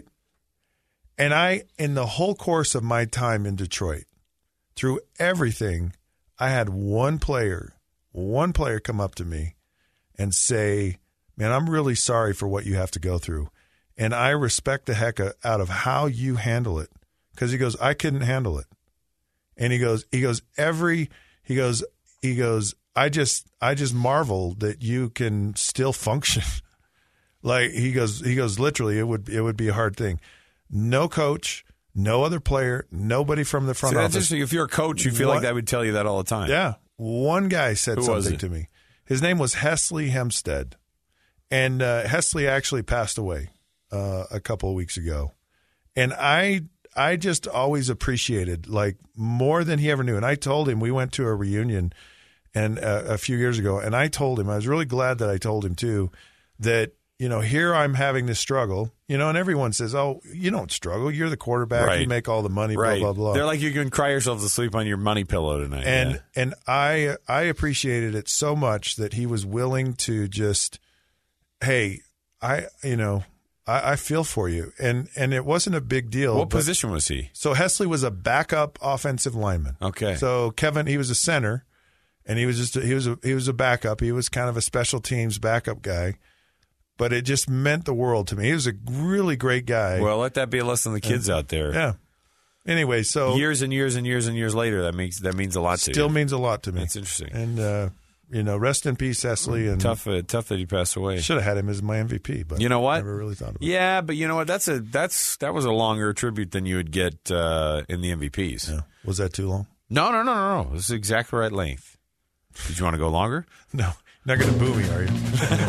And I, in the whole course of my time in Detroit, through everything, I had one player, one player come up to me and say, man, I'm really sorry for what you have to go through. And I respect the heck out of how you handle it. Because he goes, I couldn't handle it. And he goes, he goes, every, he goes, he goes, I just, I just marvel that you can still function. Like he goes, he goes, literally, it would, it would be a hard thing. No coach, no other player, nobody from the front See, that's office. interesting. If you're a coach, you feel What- like that would tell you that all the time. Yeah. One guy said Who was something it? to me. His name was Hesley Hempstead. And uh, Hesley actually passed away uh, a couple of weeks ago. And I I just always appreciated, like, more than he ever knew. And I told him, we went to a reunion and uh, a few years ago, and I told him, I was really glad that I told him, too, that, you know, here I'm having this struggle, you know, and everyone says, oh, you don't struggle. You're the quarterback. Right. You make all the money, Right. blah, blah, blah. They're like you can cry yourself to sleep on your money pillow tonight. And yeah. and I I appreciated it so much that he was willing to just, hey, I you know I, I feel for you, and and it wasn't a big deal. What but- position was he? So Hesley was a backup offensive lineman. Okay. So Kevin, he was a center, and he was just a, he was a, he was a backup. He was kind of a special teams backup guy, but it just meant the world to me. He was a really great guy. Well, let that be a lesson to the kids out there. Yeah. Anyway, so years and years and years and years later, that makes that means a lot to you. still means a lot to me. That's interesting. And uh, you know, rest in peace, Hesley. And Tough, uh, tough that he passed away. should have had him as my M V P, but You know what? Never really thought about it. Yeah, but you know what? That's a that's that was a longer tribute than you would get uh, in the M V Ps. Yeah. Was that too long? No, no, no, no, no. This is exactly right length. Did you want to go longer? No, not going to boo me, are you?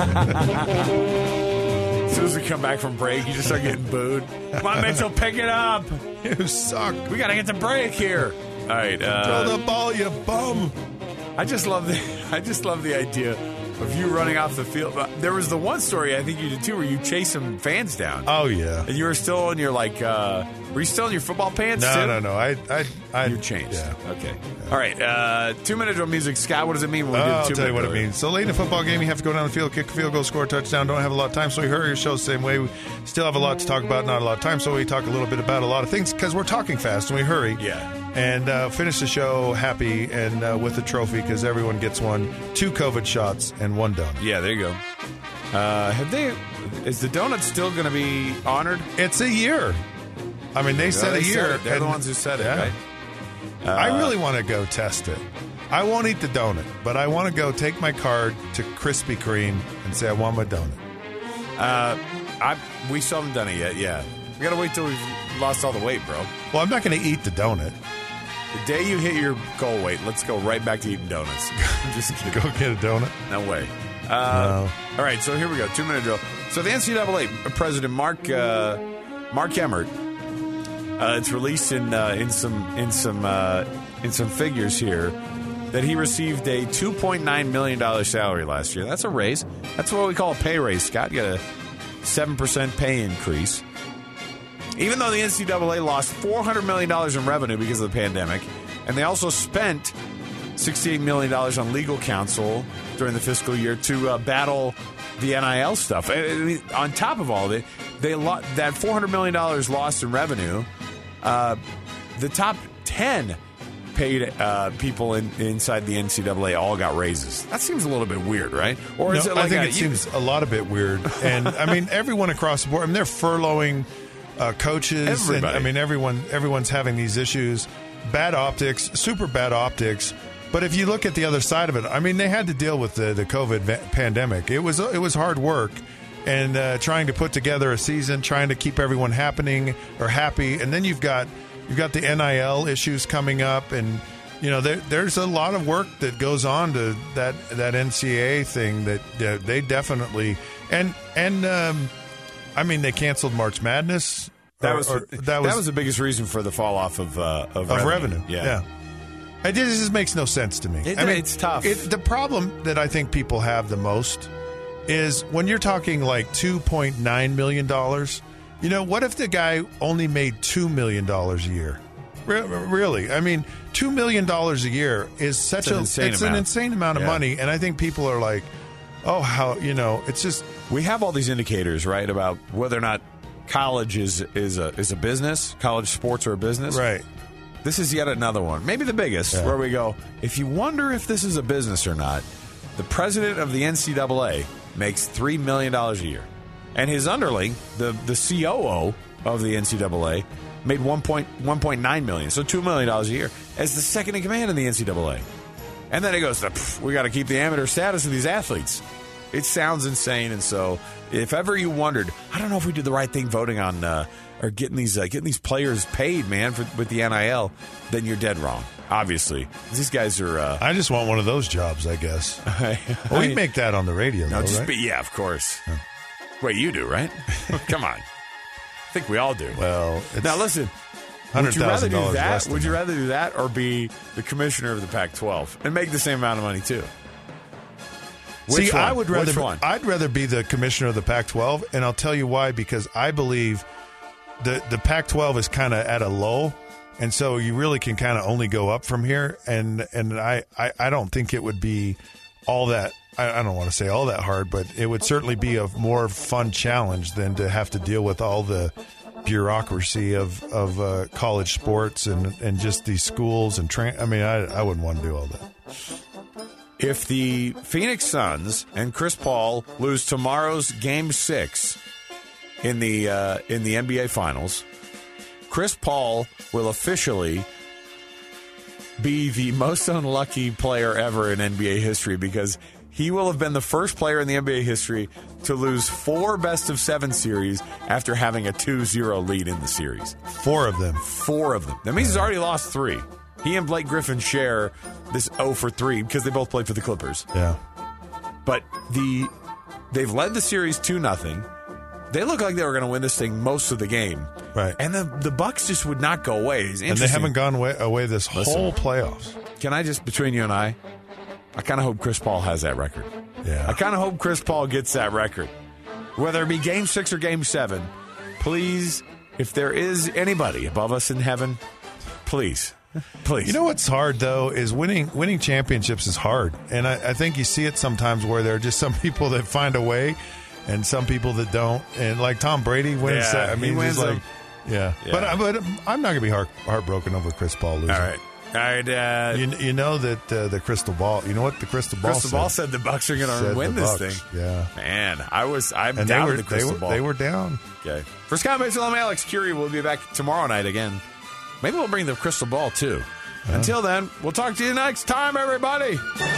As soon as we come back from break, you just start getting booed. Come on, Mitchell, pick it up. You suck. We got to get the break here. All right. Uh, Throw the ball, you bum. I just love the I just love the idea of you running off the field. There was the one story I think you did too, where you chased some fans down. Oh yeah. And you were still in your like. Uh, were you still in your football pants? No, too? no, no. I, I, I. You changed. Yeah. Okay. All right. Uh, two minute drill music. Scott, what does it mean when we Oh, did I'll two tell you minute what it drill? means. So late in a football game, you have to go down the field, kick a field goal, score a touchdown. Don't have a lot of time, so we hurry our show the same way. We still have a lot to talk about, not a lot of time, so we talk a little bit about a lot of things because we're talking fast and we hurry. Yeah. And uh, finish the show happy and uh, with a trophy because everyone gets one, two COVID shots and one donut. Yeah, there you go. Uh, have they? Is the donut still going to be honored? It's a year. I mean, they Yeah, said they a said year. it. They're the and- ones who said it, Yeah. right? Uh, I really want to go test it. I won't eat the donut, but I want to go take my card to Krispy Kreme and say I want my donut. Uh, I we still haven't done it yet. Yeah, we got to wait till we've lost all the weight, bro. Well, I'm not going to eat the donut. The day you hit your goal weight, let's go right back to eating donuts. I'm just kidding. Go get a donut. No way. Uh, All right, so here we go. Two minute drill. So the N C double A President Mark uh, Mark Emmert, uh, it's released in uh, in some in some uh, in some figures here that he received a two point nine million dollars salary last year. That's a raise. That's what we call a pay raise. Scott, you got a seven percent pay increase. Even though the N C double A lost four hundred million dollars in revenue because of the pandemic, and they also spent sixty-eight million dollars on legal counsel during the fiscal year to uh, battle the N I L stuff. I mean, on top of all of it, they lo- that four hundred million dollars lost in revenue, uh, the top ten paid uh, people in, inside the N C double A all got raises. That seems a little bit weird, right? Or is no, it like I think a, it you, seems a lot a bit weird. And I mean, everyone across the board. I mean, they're furloughing uh, coaches. Everybody. And, I mean, everyone. Everyone's having these issues. Bad optics, super bad optics. But if you look at the other side of it, I mean, they had to deal with the, the COVID va- pandemic. It was it was hard work, and uh, trying to put together a season, trying to keep everyone happening or happy, and then you've got you've got the N I L issues coming up, and you know there, there's a lot of work that goes on to that that N C double A thing that uh, they definitely and and um, I mean they canceled March Madness. That or, was or, that was that was the biggest reason for the fall off of uh, of, of revenue. revenue. Yeah. yeah. It just, it makes no sense to me. It, I mean, it's tough. It, the problem that I think people have the most is when you're talking like two point nine million dollars, you know, what if the guy only made two million dollars a year? Re- really? I mean, two million dollars a year is such it's an a insane it's amount. an insane amount of yeah. money. And I think people are like, oh, how, you know, it's just. We have all these indicators, right, about whether or not college is, is, a, is a business, college sports are a business. Right. This is yet another one, maybe the biggest, yeah. where we go, if you wonder if this is a business or not, the president of the N C double A makes three million dollars a year. And his underling, the, the C O O of the N C double A, made one point nine million dollars, so two million dollars a year, as the second in command in the N C double A. And then he goes, we got to keep the amateur status of these athletes. It sounds insane, and so if ever you wondered, I don't know if we did the right thing voting on uh, or getting these uh, getting these players paid, man, for, with the N I L, then you're dead wrong. Obviously, these guys are. Uh, I just want one of those jobs, I guess. well, we make that on the radio, no, though, just right? be, yeah, of course. Yeah. Wait, you do, right? Come on, I think we all do. Well, it's now listen. Would you rather do that? Would you rather do that or be the commissioner of the Pac twelve and make the same amount of money too? Which See, one? I would rather. Which one? I'd rather be the commissioner of the Pac twelve, and I'll tell you why. Because I believe the the Pac twelve is kind of at a low, and so you really can kind of only go up from here. And and I, I, I don't think it would be all that. I, I don't want to say all that hard, but it would certainly be a more fun challenge than to have to deal with all the bureaucracy of of uh, college sports and and just these schools and train. I mean, I I wouldn't want to do all that. If the Phoenix Suns and Chris Paul lose tomorrow's Game Six in the uh, in the N B A Finals, Chris Paul will officially be the most unlucky player ever in N B A history because he will have been the first player in the N B A history to lose four best of seven series after having a two zero lead in the series. Four of them. Four of them. That means he's already lost three. He and Blake Griffin share this oh for three because they both played for the Clippers. Yeah. But the they've led the series two nothing. They look like they were going to win this thing most of the game. Right. And the, the Bucks just would not go away. It's and they haven't gone away, away this Listen, whole playoffs. Can I just, between you and I, I kind of hope Chris Paul has that record. Yeah. I kind of hope Chris Paul gets that record. Whether it be Game six or Game seven, please, if there is anybody above us in heaven, please. Please. You know what's hard though is winning winning championships is hard, and I, I think you see it sometimes where there are just some people that find a way, and some people that don't. And like Tom Brady wins, yeah, that. I mean, he wins he's like, yeah. yeah. But but I'm not gonna be heart, heartbroken over Chris Paul losing. All right, all right. Uh, you, you know that uh, the crystal ball. You know what the crystal ball crystal said? ball said the Bucks are going to win this Bucks. thing. Yeah, man, I was I and doubted they were, the crystal they were, ball. They were down. Okay. For Scott Mitchell, I'm Alex Curie. We'll be back tomorrow night again. Maybe we'll bring the crystal ball too. Uh-huh. Until then, we'll talk to you next time, everybody.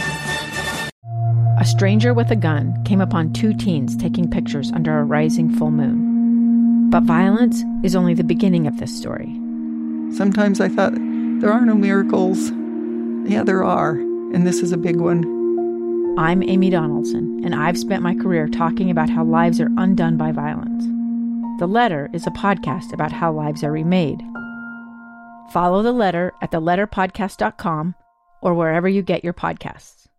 A stranger with a gun came upon two teens taking pictures under a rising full moon. But violence is only the beginning of this story. Sometimes I thought, there are no miracles. Yeah, there are, and this is a big one. I'm Amy Donaldson, and I've spent my career talking about how lives are undone by violence. The Letter is a podcast about how lives are remade. Follow The Letter at the letter podcast dot com or wherever you get your podcasts.